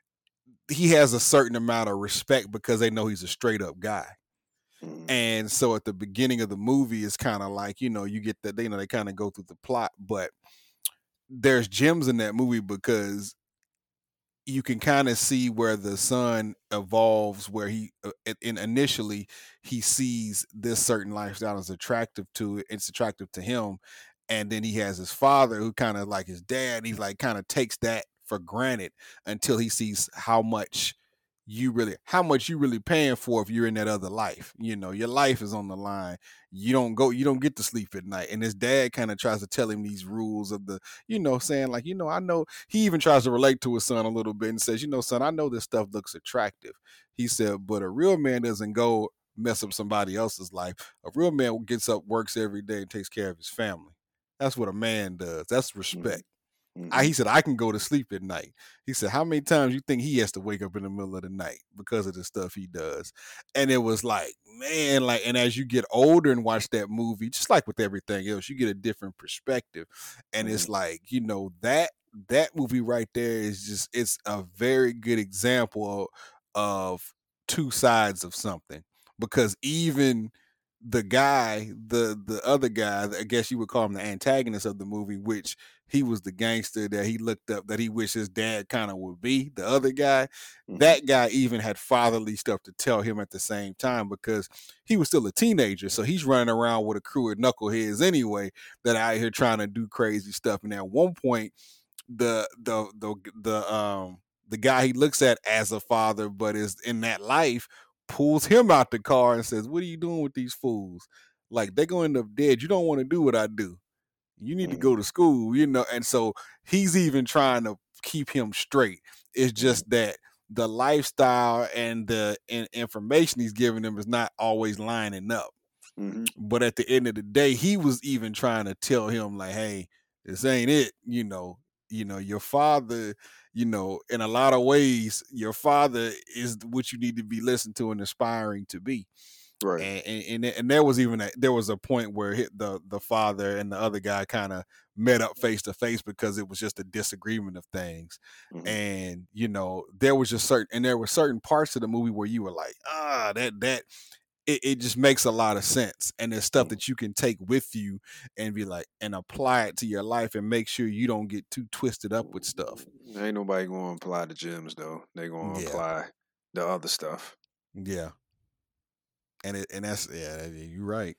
He has a certain amount of respect because they know he's a straight up guy. Mhm. And so at the beginning of the movie, it's kind of like, you know, you get that, you know, they kind of go through the plot, but there's gems in that movie because you can kind of see where the son evolves, where he uh, in initially he sees this certain lifestyle is attractive to it, it's attractive to him, and then he has his father who kind of like his dad, he's like kind of takes that for granted until he sees how much you really how much you really paying for if you're in that other life. You know, your life is on the line. You don't go you don't get to sleep at night, and his dad kind of tries to tell him these rules of the, you know, saying like, you know, I know, he even tries to relate to his son a little bit and says, you know, son, I know this stuff looks attractive. He said, but a real man doesn't go mess up somebody else's life. A real man gets up, works every day, and takes care of his family. That's what a man does. That's respect. Mhm. I, Mhm. he said, I can go to sleep at night. He said, how many times you think he has to wake up in the middle of the night because of the stuff he does? And it was like, man, like, and as you get older and watch that movie, just like with everything else, you get a different perspective. And it's Mhm. like, you know, that that movie right there is just, it's a very good example of, of two sides of something. Because even the guy, the the other guy, I guess you would call him the antagonist of the movie, which he was the gangster that he looked up, that he wished his dad kind of would be. The other guy, Mhm. that guy even had fatherly stuff to tell him at the same time because he was still a teenager. So he's running around with a crew of knuckleheads anyway that are out here trying to do crazy stuff. And at one point, the the the the um the guy he looks at as a father, but is in that life, pulls him out the car and says, "What are you doing with these fools? Like they're gonna end up dead. You don't want to do what I do. You need to Mhm. go to school, you know." And so he's even trying to keep him straight. It's Mhm. just that the lifestyle and the in- information he's giving them is not always lining up. Mhm. But at the end of the day, he was even trying to tell him, like, hey, this ain't it, you know. You know, your father, you know, in a lot of ways, your father is what you need to be listened to and aspiring to be. Right. And and, and, and there was even a, there was a point where he, the the father and the other guy kind of met up face to face because it was just a disagreement of things. Mhm. And you know, there was just certain and there were certain parts of the movie where you were like, ah, that that it, it just makes a lot of sense. And there's stuff Mhm. that you can take with you and be like and apply it to your life and make sure you don't get too twisted up with stuff. Ain't nobody gonna apply the gems though. They gonna Yeah. apply the other stuff. Yeah. And it and that's yeah, you're right.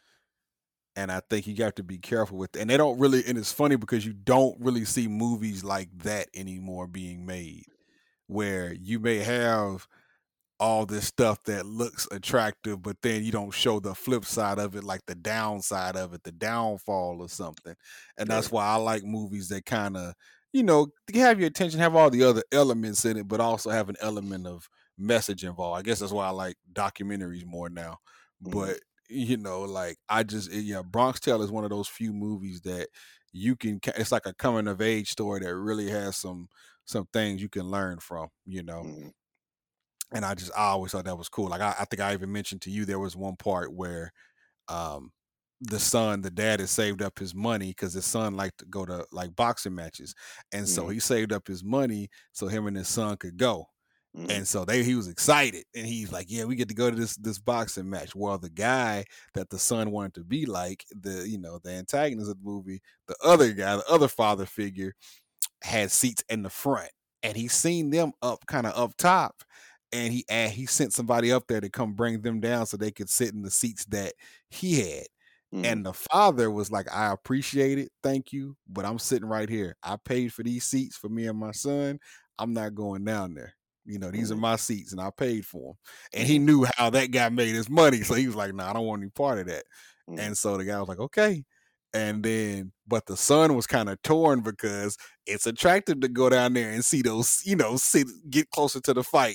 And I think you have to be careful with, and they don't really, and it's funny because you don't really see movies like that anymore being made, where you may have all this stuff that looks attractive, but then you don't show the flip side of it, like the downside of it, the downfall or something. And that's Right. why I like movies that kind of, you know, have your attention, have all the other elements in it, but also have an element of message involved. I guess that's why I like documentaries more now. Mhm. But you know, like I just, eh, yeah, Bronx Tale is one of those few movies that you can. It's like a coming of age story that really has some some things you can learn from. You know, Mhm. and I just I always thought that was cool. Like I, I think I even mentioned to you there was one part where um the son, the dad had saved up his money because his son liked to go to like boxing matches. And so Mhm. he saved up his money so him and his son could go. Mhm. And so they he was excited and he's like, yeah, we get to go to this this boxing match. Well, the guy that the son wanted to be like, the you know, the antagonist of the movie, the other guy, the other father figure, had seats in the front, and he seen them up kind of up top, and he and he sent somebody up there to come bring them down so they could sit in the seats that he had. Mhm. And the father was like, I appreciate it, thank you, but I'm sitting right here. I paid for these seats for me and my son. I'm not going down there. You know, these are Mhm. my seats and I paid for them. And he Mhm. knew how that guy made his money. So he was like, no, nah, I don't want any part of that. Mhm. And so the guy was like, okay. And then, but the son was kind of torn because it's attractive to go down there and see those, you know, sit, get closer to the fight.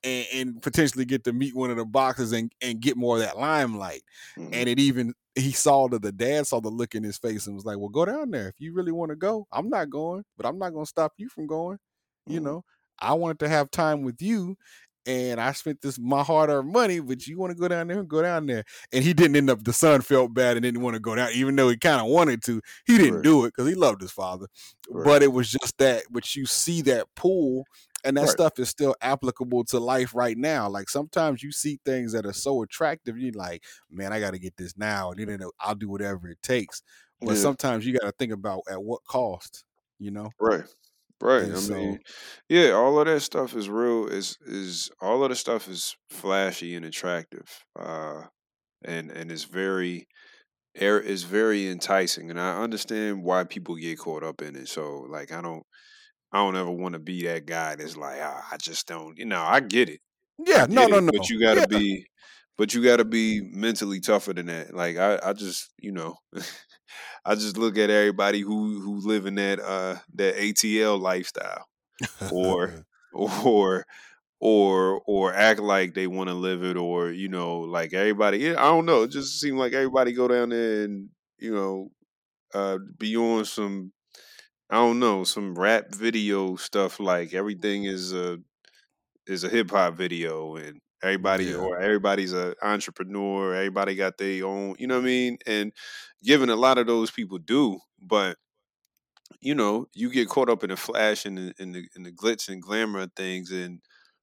and, and potentially get to meet one of the boxers and, and get more of that limelight. Mm-hmm. And it even he saw that the dad saw the look in his face and was like, well, go down there. If you really want to go, I'm not going, but I'm not going to stop you from going. You Mm-hmm. know, I wanted to have time with you. And I spent this my hard earned money, but you want to go down there, go down there. And he didn't end up. The son felt bad and didn't want to go down, even though he kind of wanted to. He didn't Right. do it because he loved his father. Right. But it was just that. But you see that pull, and that Right. stuff is still applicable to life right now. Like sometimes you see things that are so attractive, you're like, man, I got to get this now, and then I'll do whatever it takes. But Yeah. sometimes you got to think about at what cost, you know. Right. Right. And I so, mean, yeah, all of that stuff is real. Is is all of the stuff is flashy and attractive, uh, and and it's very, air is very enticing. And I understand why people get caught up in it. So, like, I don't, I don't ever want to be that guy that's like, ah, I just don't. You know, I get it, I yeah, no, get no, it, but no, you got to yeah, be, but you got to be mentally tougher than that. Like, I, I just, you know. I just look at everybody who who live in that uh that A T L lifestyle, or or or or act like they want to live it, or you know, like everybody. Yeah, I don't know. It just seems like everybody go down there and you know uh be on some, I don't know, some rap video stuff. Like everything is a is a hip hop video, and everybody yeah, or everybody's a entrepreneur. Everybody got their own. You know what I mean? And given a lot of those people do, but you know, you get caught up in the flash and the, in the in the glitz and glamour of things, and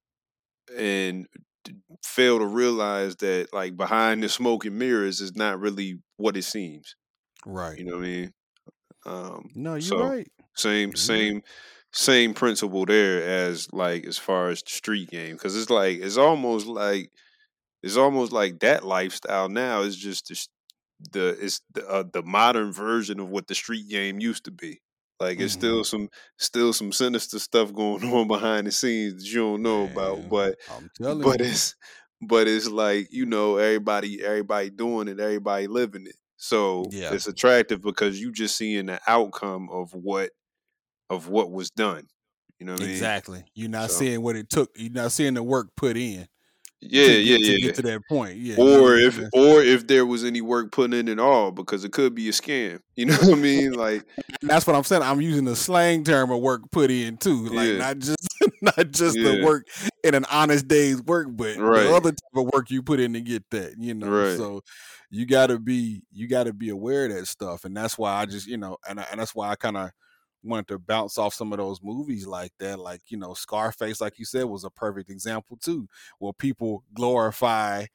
and d- fail to realize that like behind the smoke and mirrors is not really what it seems. right. You know what I mean? Um, No, you're so right. same You right. same same principle there as like as far as the street game, because it's like it's almost like it's almost like that lifestyle now is just the, sh- the it's the, uh, the modern version of what the street game used to be. Like it's Mm-hmm. still some still some sinister stuff going on behind the scenes that you don't know about, Man, but I'm telling but you. it's but it's like you know everybody everybody doing it, everybody living it. So Yeah, it's attractive because you just seeing the outcome of what of what was done. You know what I mean? exactly. You're not So seeing what it took. You're not seeing the work put in yeah, to yeah, get to get yeah. to that point. Yeah, Or you. if you or if there was any work put in at all, because it could be a scam. You know what I mean? Like, and that's what I'm saying. I'm using the slang term of work put in too, like yeah, not just not just the yeah, work in an honest day's work, but the right, other type of work you put in to get that. You know, right. so you got to be you got to be aware of that stuff, and that's why I just you know, and I, and that's why I kind of wanted to bounce off some of those movies like that, like you know, Scarface, like you said, was a perfect example too, where people glorify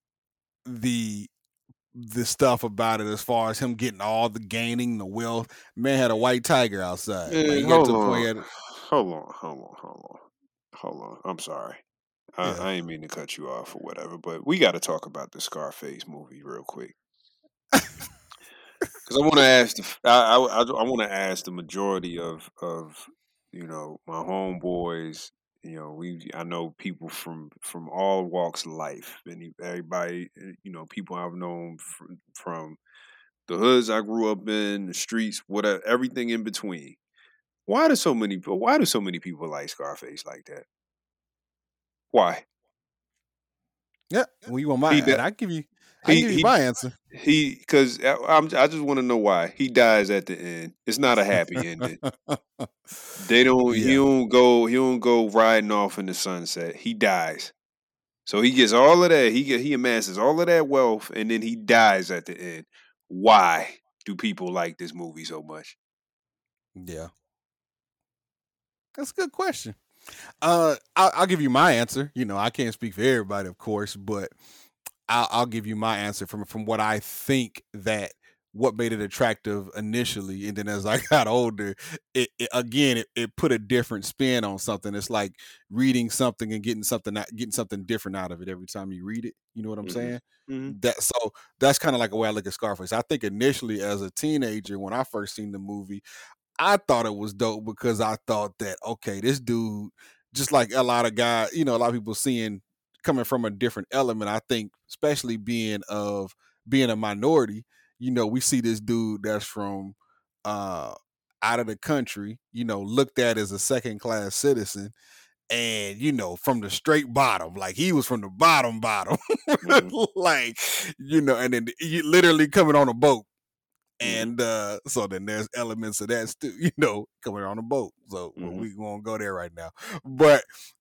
the the stuff about it as far as him getting all the gaining, the wealth. Man had a white tiger outside. Like Man, he got hold to the point on, he had, hold on, hold on, hold on, hold on. I'm sorry. I, yeah. I ain't mean to cut you off or whatever, but we got to talk about the Scarface movie real quick. Because I want to ask, the, f- I, I, I want to ask the majority of of you know my homeboys. You know, we I know people from from all walks of life, and e- everybody. eh, You know, people I've known from, from the hoods I grew up in, the streets, whatever, everything in between. Why do so many? Why do so many people like Scarface like that? Why? Yeah. Well, you want my He and di- I give you I he give you he my answer. he. Because I'm. I just want to know why he dies at the end. It's not a happy ending. They don't. He Yeah. don't go. He don't go riding off in the sunset. He dies. So he gets all of that. He get. He amasses all of that wealth, and then he dies at the end. Why do people like this movie so much? Yeah. That's a good question. Uh, I'll, I'll give you my answer. You know, I can't speak for everybody, of course, but I'll, I'll give you my answer from from what I think that what made it attractive initially, and then as I got older, it, it again it, it put a different spin on something. It's like reading something and getting something out, getting something different out of it every time you read it. You know what I'm Hmm. saying? Hmm. That so that's kind of like a way I look at Scarface. I think initially as a teenager when I first seen the movie, I thought it was dope because I thought that okay, this dude, just like a lot of guys, you know, a lot of people seeing coming from a different element. I think, especially being of being a minority, you know, we see this dude that's from uh out of the country, you know, looked at as a second class citizen, and you know, from the straight bottom, like he was from the bottom bottom, Mhm. like you know, and then he literally coming on a boat. Mhm. And uh, so then there's elements of that too, you know, coming on a boat. So well, Mhm. we won't go there right now. But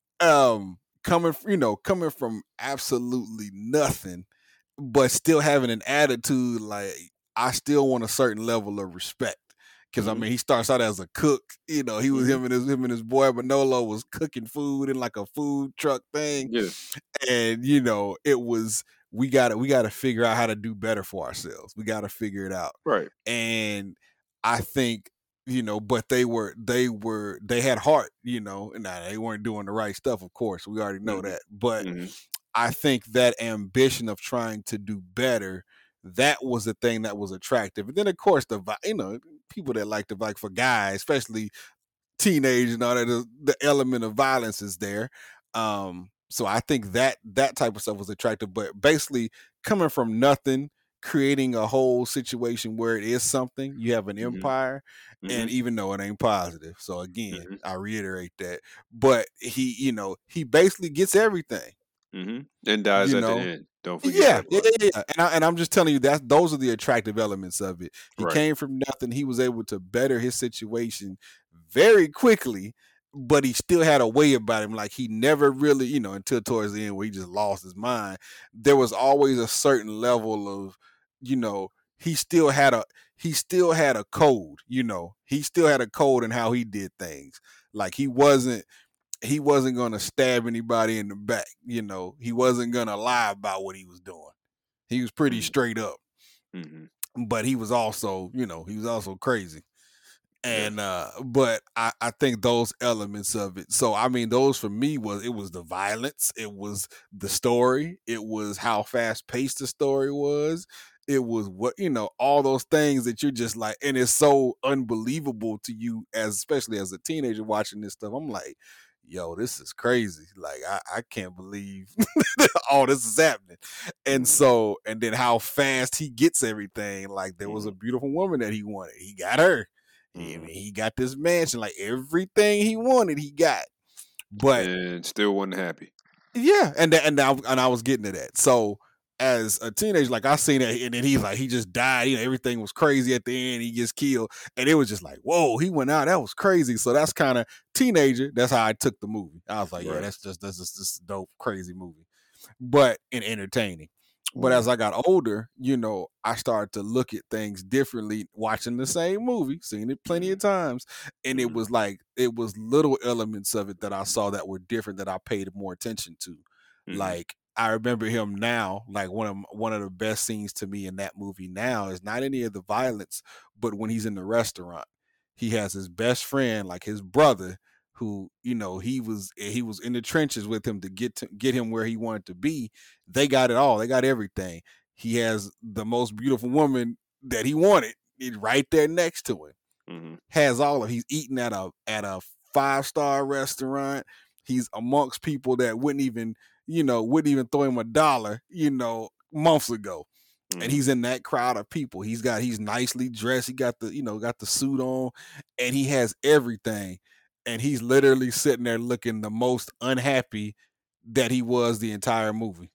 um coming, you know, coming from absolutely nothing, but still having an attitude like I still want a certain level of respect. Cause I Mhm. mean, he starts out as a cook. You know, he was Mhm. him and his him and his boy Manolo was cooking food in like a food truck thing, Yeah. and you know, it was we got to we got to figure out how to do better for ourselves. We got to figure it out, Right. and I think you know, but they were they were they had heart, you know, and now they weren't doing the right stuff. Of course, we already know Mhm. that, but Mhm. I think that ambition of trying to do better, that was the thing that was attractive. And then of course the you know people that like to like for guys, especially teenage and all that, the, the element of violence is there. Um, so I think that that type of stuff was attractive. But basically, coming from nothing, creating a whole situation where it is something, you have an Mhm. empire, and Mhm. even though it ain't positive. So again, Mhm. I reiterate that. But he, you know, he basically gets everything. Mhm. And dies You at the know, end. Don't forget yeah, that yeah, part. yeah, yeah. And, I, and I'm just telling you that those are the attractive elements of it. He Right. came from nothing. He was able to better his situation very quickly, but he still had a way about him. Like he never really, you know, until towards the end where he just lost his mind. There was always a certain level of, you know, he still had a he still had a code. You know, he still had a code in how he did things. Like he wasn't he wasn't gonna stab anybody in the back. You know, he wasn't gonna lie about what he was doing. He was pretty Mhm. straight up, Mhm. but he was also, you know, he was also crazy. Yeah. And uh, but I, I think those elements of it. So I mean, those for me was it was the violence, it was the story, it was how fast paced the story was. It was what you know, all those things that you're just like, and it's so unbelievable to you as especially as a teenager watching this stuff. I'm like, yo, this is crazy. Like I, I can't believe all this is happening. And Mhm. so, and then how fast he gets everything. Like there was a Mhm. beautiful woman that he wanted. He got her. He, I Mhm. mean, he got this mansion, like everything he wanted, he got. But And still wasn't happy. yeah, and that, and I, and I was getting to that. So as a teenager, like I seen that, and then he's like, he just died. You know, everything was crazy at the end. He gets killed, and it was just like, whoa, he went out. That was crazy. So that's kind of teenager. That's how I took the movie. I was like, yeah, Right. that's just that's just this dope, crazy movie, but and entertaining. But Mhm. as I got older, you know, I started to look at things differently, watching the same movie, seeing it plenty of Mhm. times. And it Mhm. was like, it was little elements of it that I saw that were different that I paid more attention to. Mhm. Like, I remember him now, like one of one of the best scenes to me in that movie now is not any of the violence, but when he's in the restaurant, he has his best friend, like his brother, who you know he was he was in the trenches with him to get to get him where he wanted to be. They got it all. They got everything. He has the most beautiful woman that he wanted right there next to him. Mhm. Has all of. He's eating at a at a five star restaurant. He's amongst people that wouldn't even you know wouldn't even throw him a dollar. You know months ago, and Mhm. he's in that crowd of people. He's got he's nicely dressed. He got the you know got the suit on, and he has everything. And he's literally sitting there looking the most unhappy that he was the entire movie.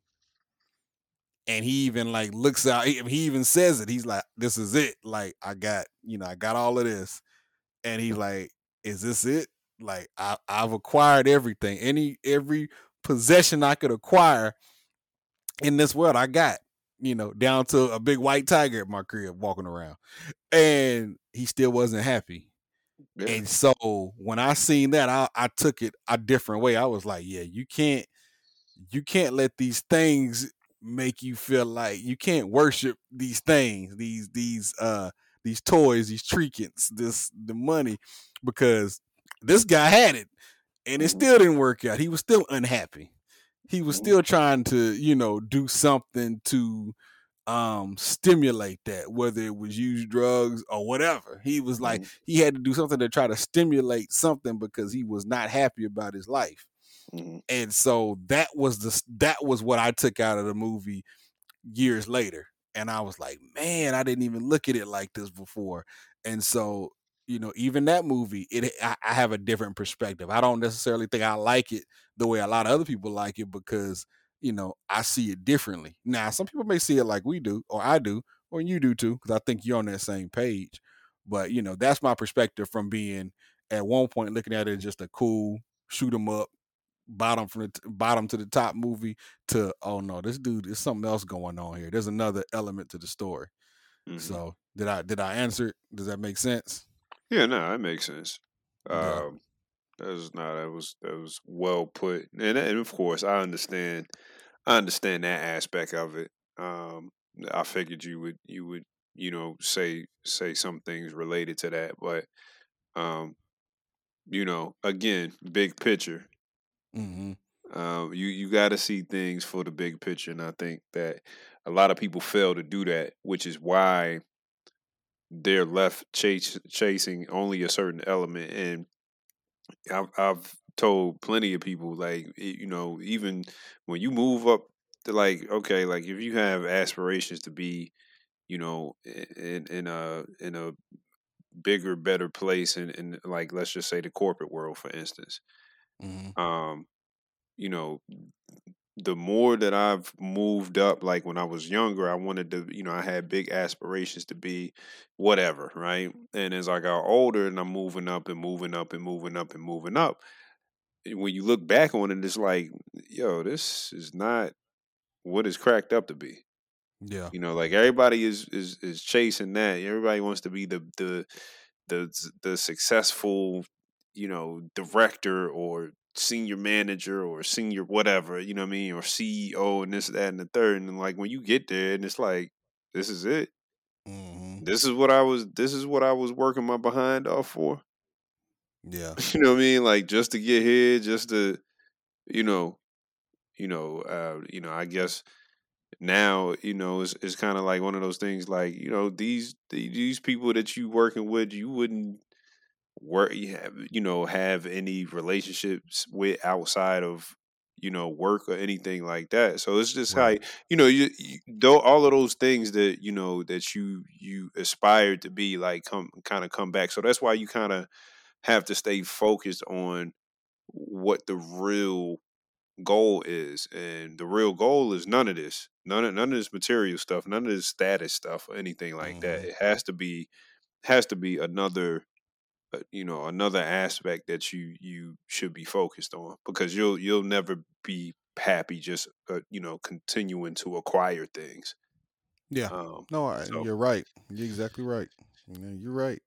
And he even like looks out. He, he even says it. He's like, "This is it. Like I got you know I got all of this." And he's like, "Is this it? Like I, I've acquired everything. Any every possession I could acquire in this world, I got." You know, down to a big white tiger at my crib walking around. And he still wasn't happy. Yeah. And so when I seen that, I, I took it a different way. I was like, yeah, you can't you can't let these things make you feel like you can't worship these things, these these uh these toys, these trinkets, this the money, because this guy had it and it Mhm. still didn't work out. He was still unhappy. He was Mhm. still trying to, you know, do something to um stimulate that, whether it was use drugs or whatever. He was like Mhm. he had to do something to try to stimulate something because he was not happy about his life. Mhm. And so that was the that was what I took out of the movie years later. And I was like, man, I didn't even look at it like this before. And so you know, even that movie, it I, I have a different perspective. I don't necessarily think I like it the way a lot of other people like it because you know I see it differently. Now, some people may see it like we do, or I do, or you do too, because I think you're on that same page. But you know, that's my perspective from being at one point looking at it as just a cool shoot 'em up bottom from the t- bottom to the top movie to oh no, this dude is something else going on here. There's another element to the story. Hmm. So did I did I answer it? Does that make sense? Yeah, no, that makes sense. Yeah. Um, that was not that was that was well put, and and of course I understand I understand that aspect of it. Um, I figured you would you would you know say say some things related to that, but um, you know, again, big picture. Hmm. Um, you you got to see things for the big picture, and I think that a lot of people fail to do that, which is why they're left chase, chasing only a certain element. And I've, I've told plenty of people, like y- you know, even when you move up to like, okay, like if you have aspirations to be, you know, i- in in a in a bigger, better place, in, in like let's just say the corporate world, for instance, Hmm. um, you know, the more that I've moved up, like when I was younger, I wanted to, you know, I had big aspirations to be whatever, right? And as I got older and I'm moving up and moving up and moving up and moving up, eh, when you look back on it, it's like, yo, this is not what it's cracked up to be. Yeah. You know, like everybody is is is chasing that. Everybody wants to be the the the the successful, you know, director or senior manager or senior whatever, you know what I mean, or C E O and this, that, and the third. And like when you get there and it's like, this is it. Hmm. This is what I was this is what I was working my behind off for. Yeah. You know what I mean? Like just to get here, just to, you know, you know, uh, you know, I guess now, you know, it's it's kind of like one of those things like, you know, these the- these people that you working with, you wouldn't work you have you know have any relationships with outside of, you know, work or anything like that. So it's just how, Right. you know, you, you though all of those things that, you know, that you you aspire to be like come kind of come back. So that's why you kind of have to stay focused on what the real goal is, and the real goal is none of this none of none of this material stuff, none of this status stuff or anything like that. Hmm. It has to be has to be another, uh, you know, another aspect that you you should be focused on, because you'll you'll never be happy just, uh, you know, continuing to acquire things. Yeah. Um, No, I, so you're right. You're exactly right. Yeah, you're right.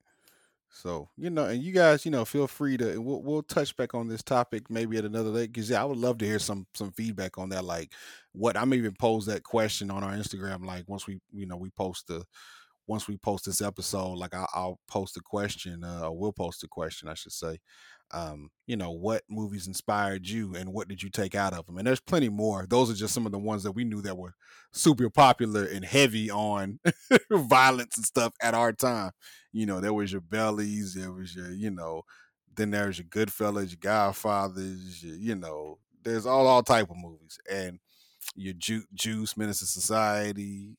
So you know, and you guys, you know, feel free to. And we'll we'll touch back on this topic maybe at another day because yeah, I would love to hear some some feedback on that. Like, what I'm even pose that question on our Instagram. Like once we you know we post the once we post this episode, like I'll, I'll post a question, uh, or we'll post a question, I should say. Um, you know, what movies inspired you, and what did you take out of them? And there's plenty more. Those are just some of the ones that we knew that were super popular and heavy on violence and stuff at our time. You know, there was your Bellies, there was your, you know, then there's your Goodfellas, your Godfathers, your, you know, there's all all type of movies, and your Ju- Juice, Menace to Society,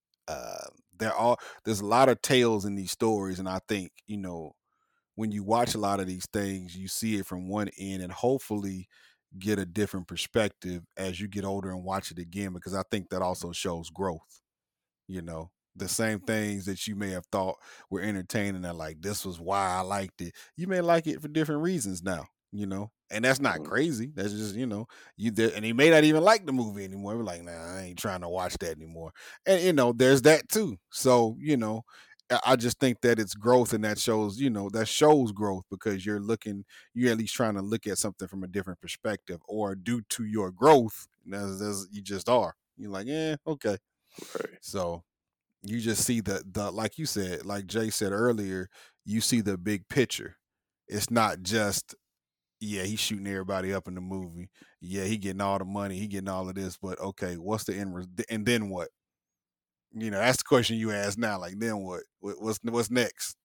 uh, there are there's a lot of tales in these stories, and I think you know when you watch a lot of these things, you see it from one end, and hopefully get a different perspective as you get older and watch it again, because I think that also shows growth. You know, the same things that you may have thought were entertaining and like this was why I liked it. You may like it for different reasons now, you know. And that's not mm, crazy. That's just, you know, you there and he may not even like the movie anymore. We're like, nah, I ain't trying to watch that anymore. And you know, there's that too. So, you know, I I just think that it's growth and that shows, you know, that shows growth because you're looking, you're at least trying to look at something from a different perspective, or due to your growth, as, as you just are. You're like, yeah, okay. right, So you just see the the like you said, like Jay said earlier, you see the big picture. It's not just yeah, he's shooting everybody up in the movie. Yeah, he getting all the money, he getting all of this, but okay, what's the end res- and then what? You know, that's the question you ask now. Like then what? What- What's what's next?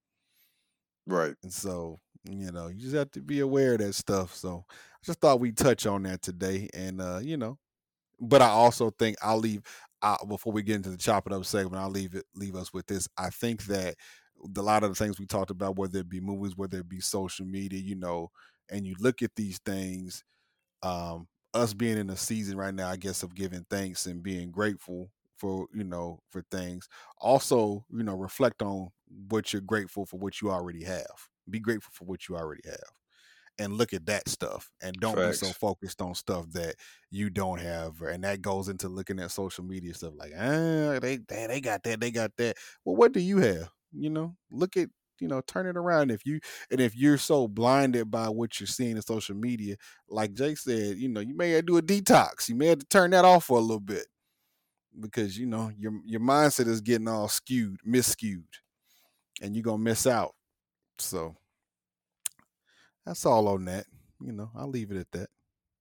right. And so you know, you just have to be aware of that stuff. So I just thought we'd touch on that today, and uh, you know, but I also think I'll leave uh, before we get into the chop it up segment. I'll leave it leave us with this. I think that a lot of the things we talked about, whether it be movies, whether it be social media, you know, and you look at these things, um, us being in a season right now, I guess, of giving thanks and being grateful for, you know, for things. Also, you know, reflect on what you're grateful for, what you already have. Be grateful for what you already have and look at that stuff, and don't be so Facts. focused on stuff that you don't have. And that goes into looking at social media stuff like, ah, they they, they got that, they got that. Well, what do you have? You know, look at, you know, turn it around. If you and if you're so blinded by what you're seeing in social media, like Jake said, you know, you may have to do a detox. You may have to turn that off for a little bit, because you know your your mindset is getting all skewed, misskewed, and you're gonna miss out. So that's all on that. You know, I'll leave it at that.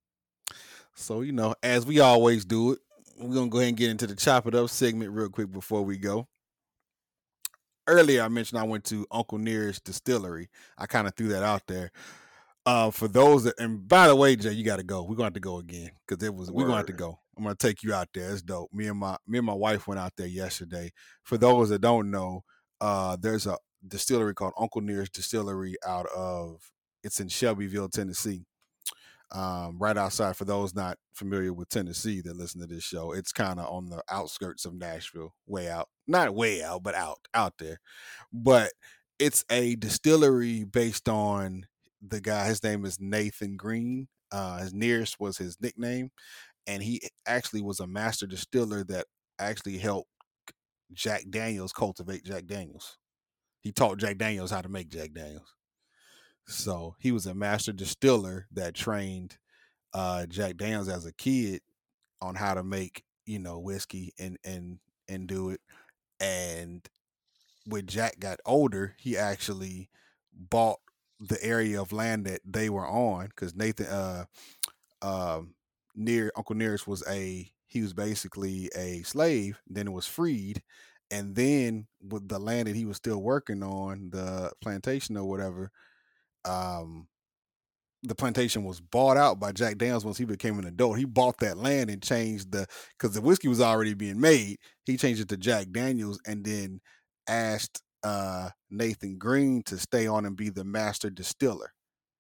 So, you know, as we always do it, we're gonna go ahead and get into the chop it up segment real quick before we go. Earlier I mentioned I went to Uncle Nearest Distillery. I kind of threw that out there. Uh, for those that, and by the way, Jay, you got to go. We're going to have to go again because it was. We're going to have to Word. go. I'm going to take you out there. It's dope. Me and my me and my wife went out there yesterday. For those that don't know, uh, there's a distillery called Uncle Nearest Distillery out of. It's in Shelbyville, Tennessee. Um, right outside. For those not familiar with Tennessee that listen to this show, it's kind of on the outskirts of Nashville, way out. Not way out, but out out there. But it's a distillery based on the guy. His name is Nathan Green. Uh, his Nearest was his nickname, and he actually was a master distiller that actually helped Jack Daniels cultivate Jack Daniels. He taught Jack Daniels how to make Jack Daniels. So he was a master distiller that trained uh, Jack Daniels as a kid on how to make, you know, whiskey and and and do it. And when Jack got older, he actually bought the area of land that they were on, because Nathan uh um near Uncle Nearest was a he was basically a slave, then was freed, and then with the land that he was still working on, the plantation or whatever, um the plantation was bought out by Jack Daniels once he became an adult. He bought that land and changed the because the whiskey was already being made. He changed it to Jack Daniels and then asked uh, Nathan Green to stay on and be the master distiller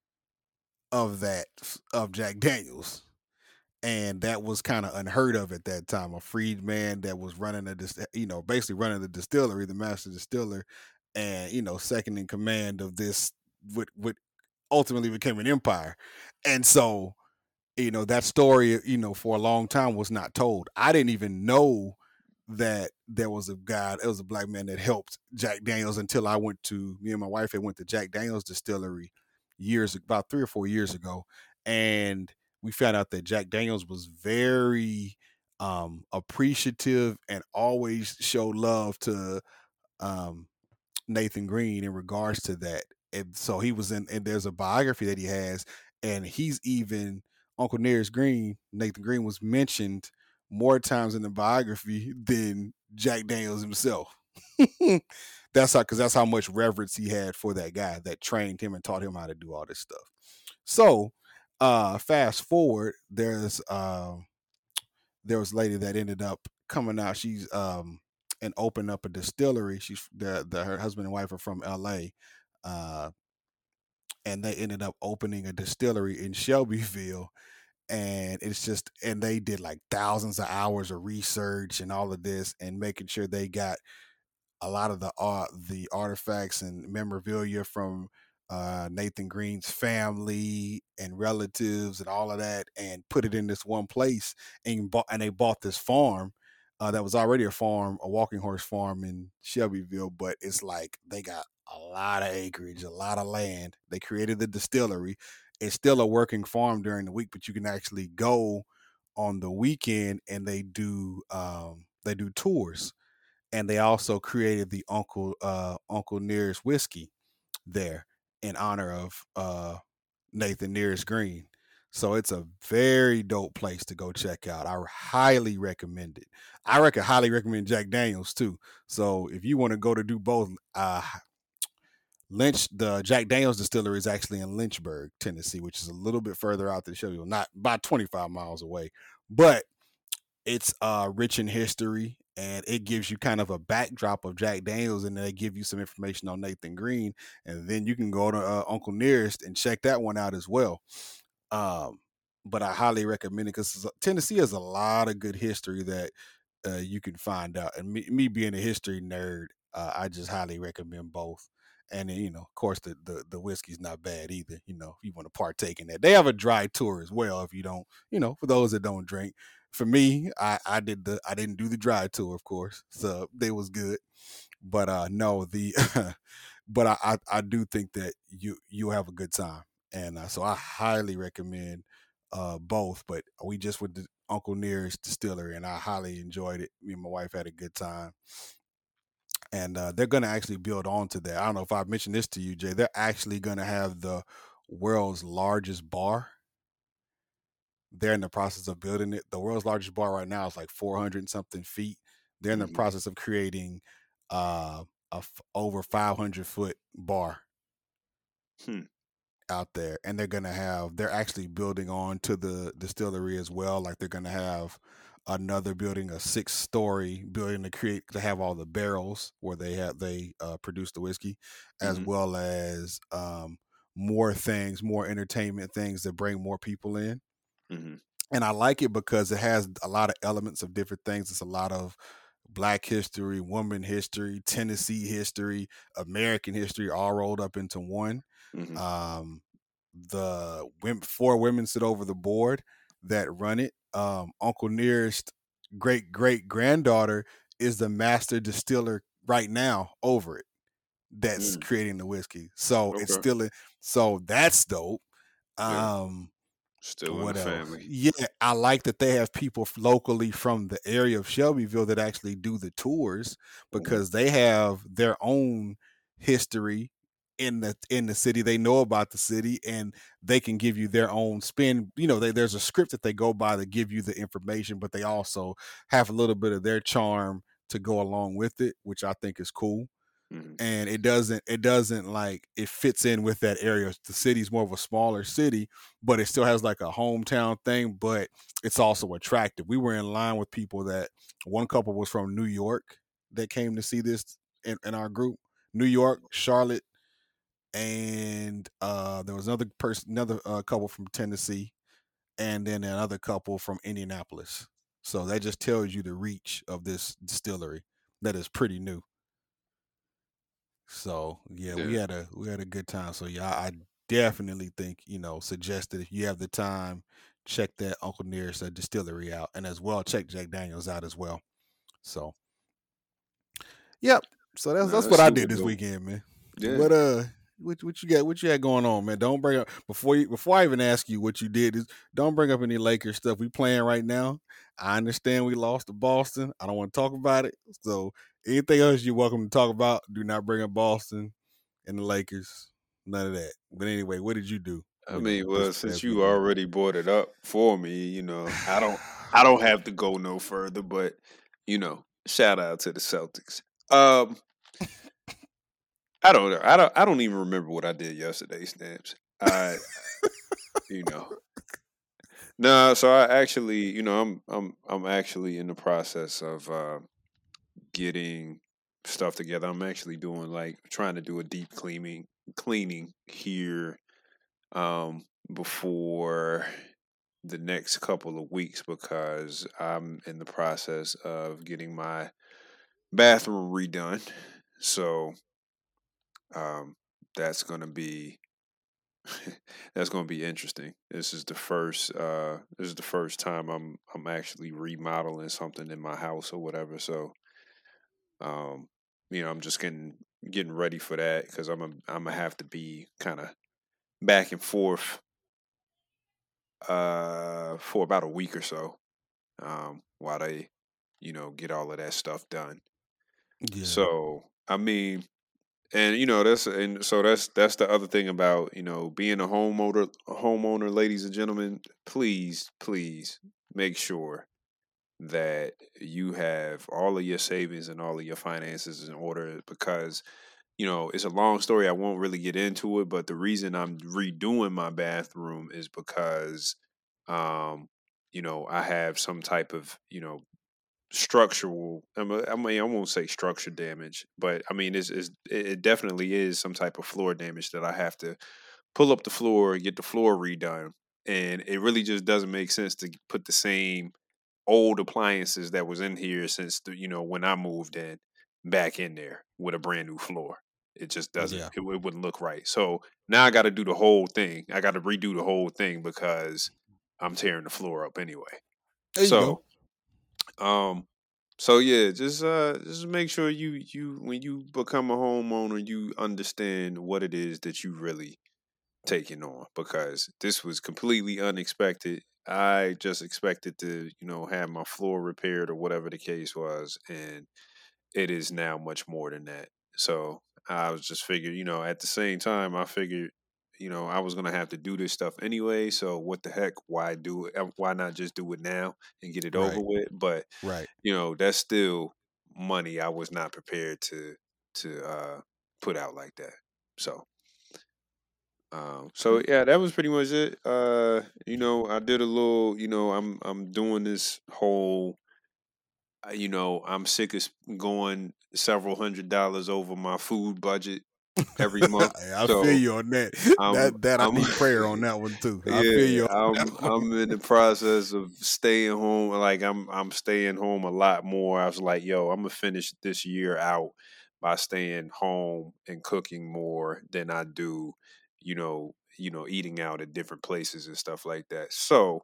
of that of Jack Daniels. And that was kind of unheard of at that time. A freed man that was running a, you know, basically running the distillery, the master distiller, and you know, second in command of this, what what ultimately became an empire. And so, you know, that story, you know, for a long time was not told. I didn't even know that there was a guy, there was a black man that helped Jack Daniels until I went to, me and my wife had went to Jack Daniels distillery years, about three or four years ago. And we found out that Jack Daniels was very um, appreciative and always showed love to um, Nathan Green in regards to that. And so he was in, and there's a biography that he has, and he's even Uncle Nearest Green, Nathan Green was mentioned more times in the biography than Jack Daniels himself. That's how, because that's how much reverence he had for that guy that trained him and taught him how to do all this stuff. So, uh, fast forward, there's uh, there was a lady that ended up coming out. She's um, and opened up a distillery. She's the, the her husband and wife are from L A, uh, and they ended up opening a distillery in Shelbyville. And it's just, and they did like thousands of hours of research and all of this, and making sure they got a lot of the art, the artifacts and memorabilia from uh, Nathan Green's family and relatives and all of that, and put it in this one place. And bought, and they bought this farm uh, that was already a farm, a walking horse farm in Shelbyville, but it's like they got a lot of acreage, a lot of land. They created the distillery. It's still a working farm during the week, but you can actually go on the weekend, and they do um, they do tours. And they also created the Uncle uh, Uncle Nearest whiskey there in honor of uh, Nathan Nearest Green. So it's a very dope place to go check out. I highly recommend it. I reckon highly recommend Jack Daniels too. So if you want to go to do both, uh, Lynch, the Jack Daniels distillery is actually in Lynchburg, Tennessee, which is a little bit further out than Shelbyville, not about twenty-five miles away, but it's uh, rich in history, and it gives you kind of a backdrop of Jack Daniels, and they give you some information on Nathan Green, and then you can go to uh, Uncle Nearest and check that one out as well. Um, but I highly recommend it because Tennessee has a lot of good history that uh, you can find out. And me, me being a history nerd, uh, I just highly recommend both. And then, you know, of course, the, the the whiskey's not bad either. You know, if you want to partake in that, they have a dry tour as well. If you don't, you know, for those that don't drink. For me, I I did the I didn't do the dry tour, of course, so they was good. But uh, no, the but I, I I do think that you you have a good time, and uh, so I highly recommend uh both. But we just went to Uncle Nearest Distillery, and I highly enjoyed it. Me and my wife had a good time, and uh, they're going to actually build on to that. I don't know if I mentioned this to you, Jay. They're actually going to have the world's largest bar. They're in the process of building it. The world's largest bar right now is like four hundred and something feet. They're in the Mm-hmm. process of creating uh, a f- over five hundred foot bar Hmm. out there, and they're gonna have they're actually building on to the distillery as well. Like they're gonna have another building, a six story building to create to have all the barrels where they have they uh, produce the whiskey, as Mm-hmm. well as um, more things, more entertainment things that bring more people in. Mm-hmm. And I like it because it has a lot of elements of different things. It's a lot of Black history, woman history, Tennessee history, American history, all rolled up into one. Mm-hmm. Um, the women, four women sit over the board that run it. Um, Uncle Nearest great great granddaughter is the master distiller right now over it. That's Mm. creating the whiskey. So it's Okay. still in, so that's dope. Yeah. Um, Still in the what else? family. Yeah, I like that they have people f- locally from the area of Shelbyville that actually do the tours Mm-hmm. because they have their own history in the in the city. They know about the city and they can give you their own spin. You know, they, there's a script that they go by to give you the information, but they also have a little bit of their charm to go along with it, which I think is cool. Mm-hmm. And it doesn't it doesn't like it fits in with that area. The city's more of a smaller city, but it still has like a hometown thing, but it's also attractive. We were in line with people that one couple was from New York that came to see this in, in our group. New York, Charlotte, and uh there was another person another uh, couple from Tennessee, and then another couple from Indianapolis. So that just tells you the reach of this distillery that is pretty new. So yeah, we Yeah. had a we had a good time. So yeah, I, I definitely think you know suggest that if you have the time, check that Uncle Nearest uh, distillery out, and as well check Jack Daniels out as well. So yep. So that's Nah, that's that's what I super did this dope. weekend, man. Yeah. What uh, what what you got? What you got going on, man? Don't bring up before you before I even ask you what you did. Is don't bring up any Lakers stuff. We playing right now. I understand we lost to Boston. I don't want to talk about it. So anything else you're welcome to talk about. Do not bring up Boston and the Lakers. None of that. But anyway, what did you do? I You know, mean, this well, since past you weekend. already brought it up for me, you know, I don't I don't have to go no further, but you know, shout out to the Celtics. Um, I don't know. I don't I don't even remember what I did yesterday, Snaps. I you know. No, so I actually, you know, I'm I'm I'm actually in the process of uh getting stuff together. I'm actually doing like trying to do a deep cleaning cleaning here um before the next couple of weeks because I'm in the process of getting my bathroom redone. So um that's going to be that's going to be interesting. This is the first uh this is the first time I'm I'm actually remodeling something in my house or whatever. So um you know, I'm just getting getting ready for that cuz I'm a, I'm going to have to be kind of back and forth uh for about a week or so um while they you know get all of that stuff done. Yeah. So, I mean, and you know, that's and so that's that's the other thing about, you know, being a homeowner a homeowner, ladies and gentlemen, please, please make sure that you have all of your savings and all of your finances in order because, you know, it's a long story. I won't really get into it, but the reason I'm redoing my bathroom is because um, you know, I have some type of, you know, structural. I mean, I mean, I won't say structure damage, but I mean, it's, it's it definitely is some type of floor damage that I have to pull up the floor, get the floor redone, and it really just doesn't make sense to put the same old appliances that was in here since the, you know when I moved in back in there with a brand new floor. It just doesn't. Yeah. It, it wouldn't look right. So now I got to do the whole thing. I got to redo the whole thing because I'm tearing the floor up anyway. There you So go. um, so yeah, just uh just make sure you you when you become a homeowner, you understand what it is that you really taking on, because this was completely unexpected. I just expected to, you know, have my floor repaired or whatever the case was, and it is now much more than that. So I was just figured, you know, at the same time, I figured, you know, I was gonna have to do this stuff anyway. So what the heck? Why do it? uh, Why not just do it now and get it over Right. with? But Right. you know, that's still money I was not prepared to to uh put out like that. So um, so yeah, that was pretty much it. Uh, you know, I did a little. You know, I'm I'm doing this whole. uh, You know, I'm sick of s- going several hundred dollars over my food budget every month. I feel So you on that. I'm That that I I'm need prayer on that one too. I feel yeah, you on I'm that one. I'm in the process of staying home. Like I'm I'm staying home a lot more. I was like, yo, I'm gonna finish this year out by staying home and cooking more than I do, you know, you know, eating out at different places and stuff like that. So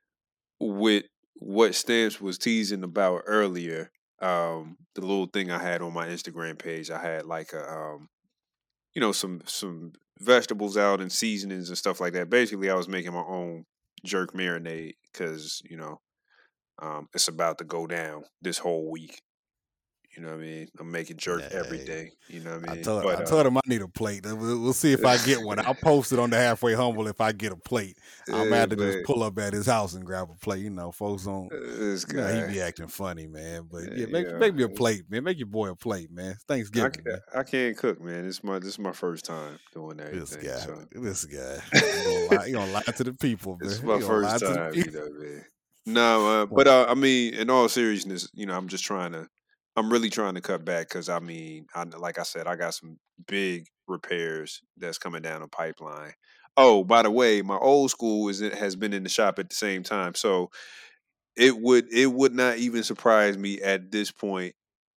with what Stamps was teasing about earlier, um, the little thing I had on my Instagram page, I had like a um you know, some some vegetables out and seasonings and stuff like that. Basically, I was making my own jerk marinade because you know um, it's about to go down this whole week. You know what I mean? I'm making jerk every Hey, day. You know what I I mean? told But I uh, told him I need a plate. Uh, We'll, we'll see if I get one. I'll post it on the halfway humble if I get a plate. I'm gonna yeah, have to just but pull up at his house and grab a plate. You know, folks don't. this You know, he guy, be acting funny, man. But yeah, yeah, make yeah, make me a it's- plate, man. Make your boy a plate, man. It's I Thanksgiving, can't, man. I can't cook, man. This my this is my first time doing This everything, guy, so this guy, he gonna lie. He gonna lie to the people, this is man. He my gonna lie first to the time. You people. know, man. No, uh, but Well, uh, I mean, in all seriousness, you know, I'm just trying to, I'm really trying to cut back because I mean, I like I said, I got some big repairs that's coming down the pipeline. Oh, by the way, my old school is has been in the shop at the same time, so it would it would not even surprise me at this point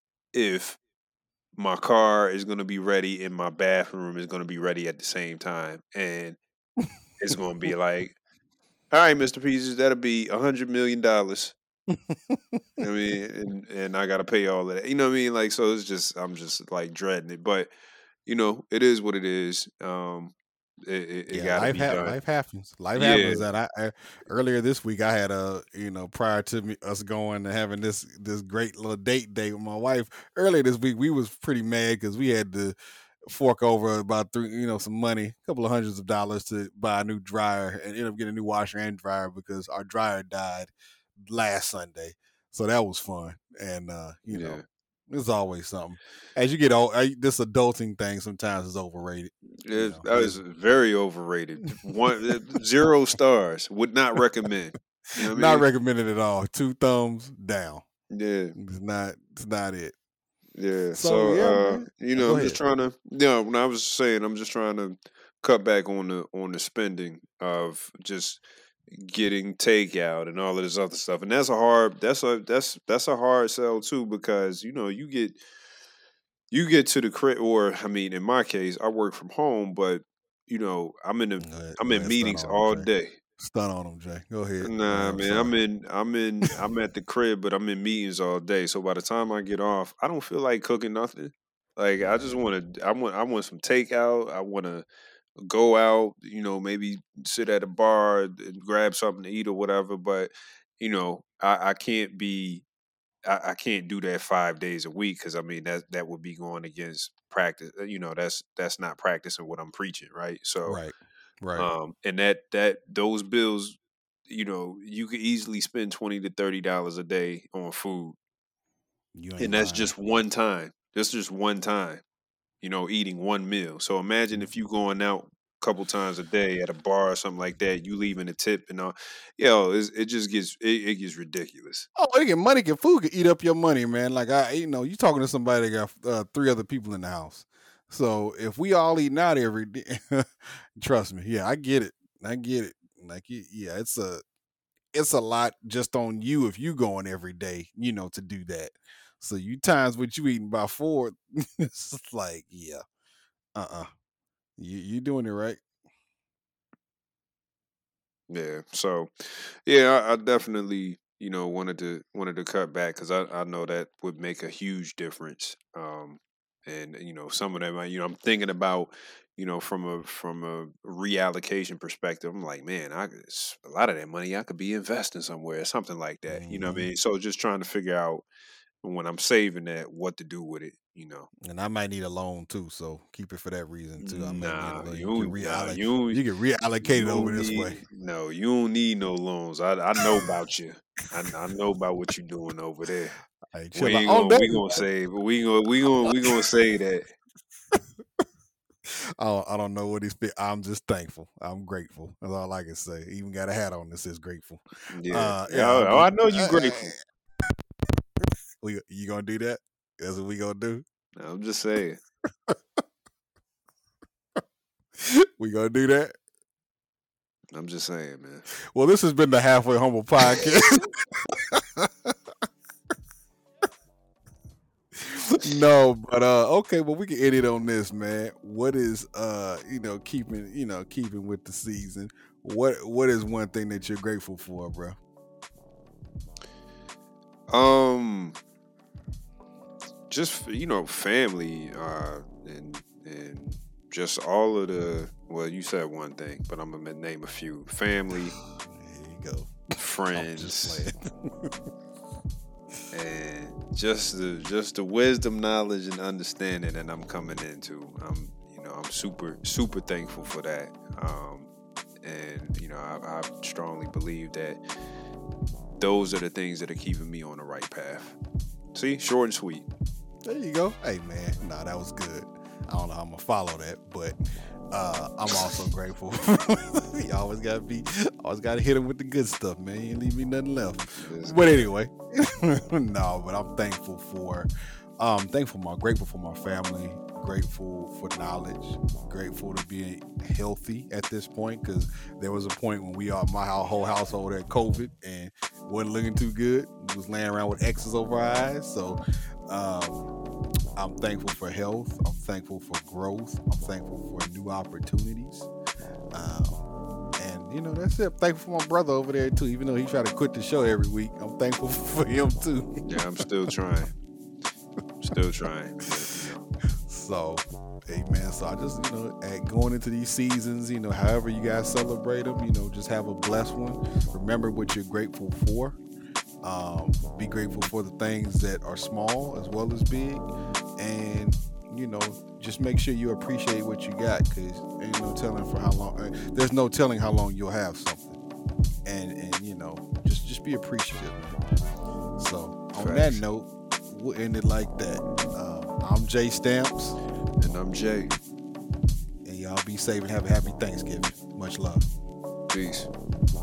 if my car is going to be ready and my bathroom is going to be ready at the same time, and it's going to be like, all right, Mister Pieces, that'll be a hundred million dollars. I mean, and and I gotta pay all of that. You know what I mean? Like, so it's just I'm just like dreading it. But you know, it is what it is. Um, it it, it yeah, got to life be ha- done. life happens. Life Yeah, happens. That I, I earlier this week I had a you know prior to me us going and having this this great little date day with my wife. Earlier this week we was pretty mad because we had to fork over about three you know some money, a couple of hundreds of dollars to buy a new dryer and end up getting a new washer and dryer because our dryer died last Sunday. So that was fun. And uh, you know, yeah. there's always something. As you get old, I, this adulting thing sometimes is overrated. You It, know, that is as very overrated. One uh, zero stars. Would not recommend. You know what I not mean? recommended at all. Two thumbs down. Yeah, It's not. It's not it. yeah. So So, yeah, uh, man. you Oh, know, go I'm just ahead. trying to. Yeah, when I was saying, I'm just trying to cut back on the on the spending of just getting takeout and all of this other stuff. And that's a hard that's a that's that's a hard sell too, because you know you get you get to the crib, or I mean in my case I work from home, but you know I'm in a Go ahead. I'm Go in ahead. Stun meetings on him, all Jay. day. Stun on him, Jay. Go ahead. Go Nah, ahead. I'm man, sorry. I'm in I'm in I'm at the crib, but I'm in meetings all day. So by the time I get off, I don't feel like cooking nothing. Like I just Right. want to I want I want some takeout. I want to go out, you know, maybe sit at a bar and grab something to eat or whatever. But you know, I, I can't be, I, I can't do that five days a week because I mean that that would be going against practice. uh, You know, that's that's not practicing what I'm preaching, right? So, Right. Right. um, and that that those bills, you know, you could easily spend twenty to thirty dollars a day on food, You ain't and that's lying. just one time. That's just one time, you know, eating one meal. So imagine if you going out. couple times a day at a bar or something like that. You leaving a tip and all, yo, it's, it just gets it, it gets ridiculous. Oh, again, money can food can eat up your money, man. Like I, you know, you talking to somebody that got uh, three other people in the house. So if we all eating out every day, trust me, yeah, I get it, I get it. Like yeah, it's a it's a lot just on you if you going every day, you know, to do that. So you times what you eating by four, it's like yeah, uh, uh you you doing it right. Yeah. So, yeah, I, I definitely, you know, wanted to wanted to cut back because I, I know that would make a huge difference. Um, and you know, some of them, I- you know, I'm thinking about, you know, from a from a reallocation perspective. I'm like, man, I could- s- a lot of that money I could be investing somewhere, something like that. You know what I Hmm. mean? So just trying to figure out when I'm saving that, what to do with it. You know. And I might need a loan too, so keep it for that reason too. I may need a Nah, loan. you You can don't- nah, reallocate. you don't- You can reallocate you it over don't this way. need no, you don't need no loans. I I know about you. I I know about what you're doing over there. Hey, We chill out ain't on gonna that. we gonna say, but we gonna we gonna we gonna say that. I don't, I don't know what he's. I'm just thankful. I'm grateful. That's all I can say. Even got a hat on that says grateful. Yeah, Uh, yeah. yeah, I'm Oh, just. I know you Uh, grateful. we, you gonna do that? That's what we gonna do. I'm just saying. We gonna do that. I'm just saying, man. Well, this has been the Halfway Humble podcast. No, but uh, okay, well, we can end it on this, man. What is uh, you know, keeping you know, keeping with the season? What what is one thing that you're grateful for, bro? Um, just you know, family, uh, and and just all of the. Well, you said one thing, but I'm gonna name a few: family, There you go. I'm just friends, playing. and just the just the wisdom, knowledge, and understanding that I'm coming into. I'm you know I'm super super thankful for that. Um, and you know I, I strongly believe that those are the things that are keeping me on the right path. See, short and sweet. There you go. Hey man, nah, that was good. I don't know how I'm gonna follow that, but uh, I'm also grateful. You always gotta be, always gotta hit him with the good stuff, man. You ain't leave me nothing left. Yes. But anyway, no, but I'm thankful for, um, thankful, my grateful for my family, grateful for knowledge, grateful to be healthy at this point because there was a point when we all, my whole household had COVID and wasn't looking too good. We was laying around with X's over our eyes, so. Um, I'm thankful for health. I'm thankful for growth. I'm thankful for new opportunities. Um, and, you know, that's it. I'm thankful for my brother over there, too. Even though he tried to quit the show every week, I'm thankful for him, too. Yeah, I'm still trying. Still trying. But, you know. So, amen. So I just, you know, at going into these seasons, you know, however you guys celebrate them, you know, just have a blessed one. Remember what you're grateful for. Um, be grateful for the things that are small as well as big, and you know, just make sure you appreciate what you got because ain't no telling for how long. There's no telling how long you'll have something, and and you know, just just be appreciative, man. So on Facts. that note, we'll end it like that. Uh, I'm Jay Stamps, And I'm Jay. and y'all be safe and have a happy Thanksgiving. Much love. Peace.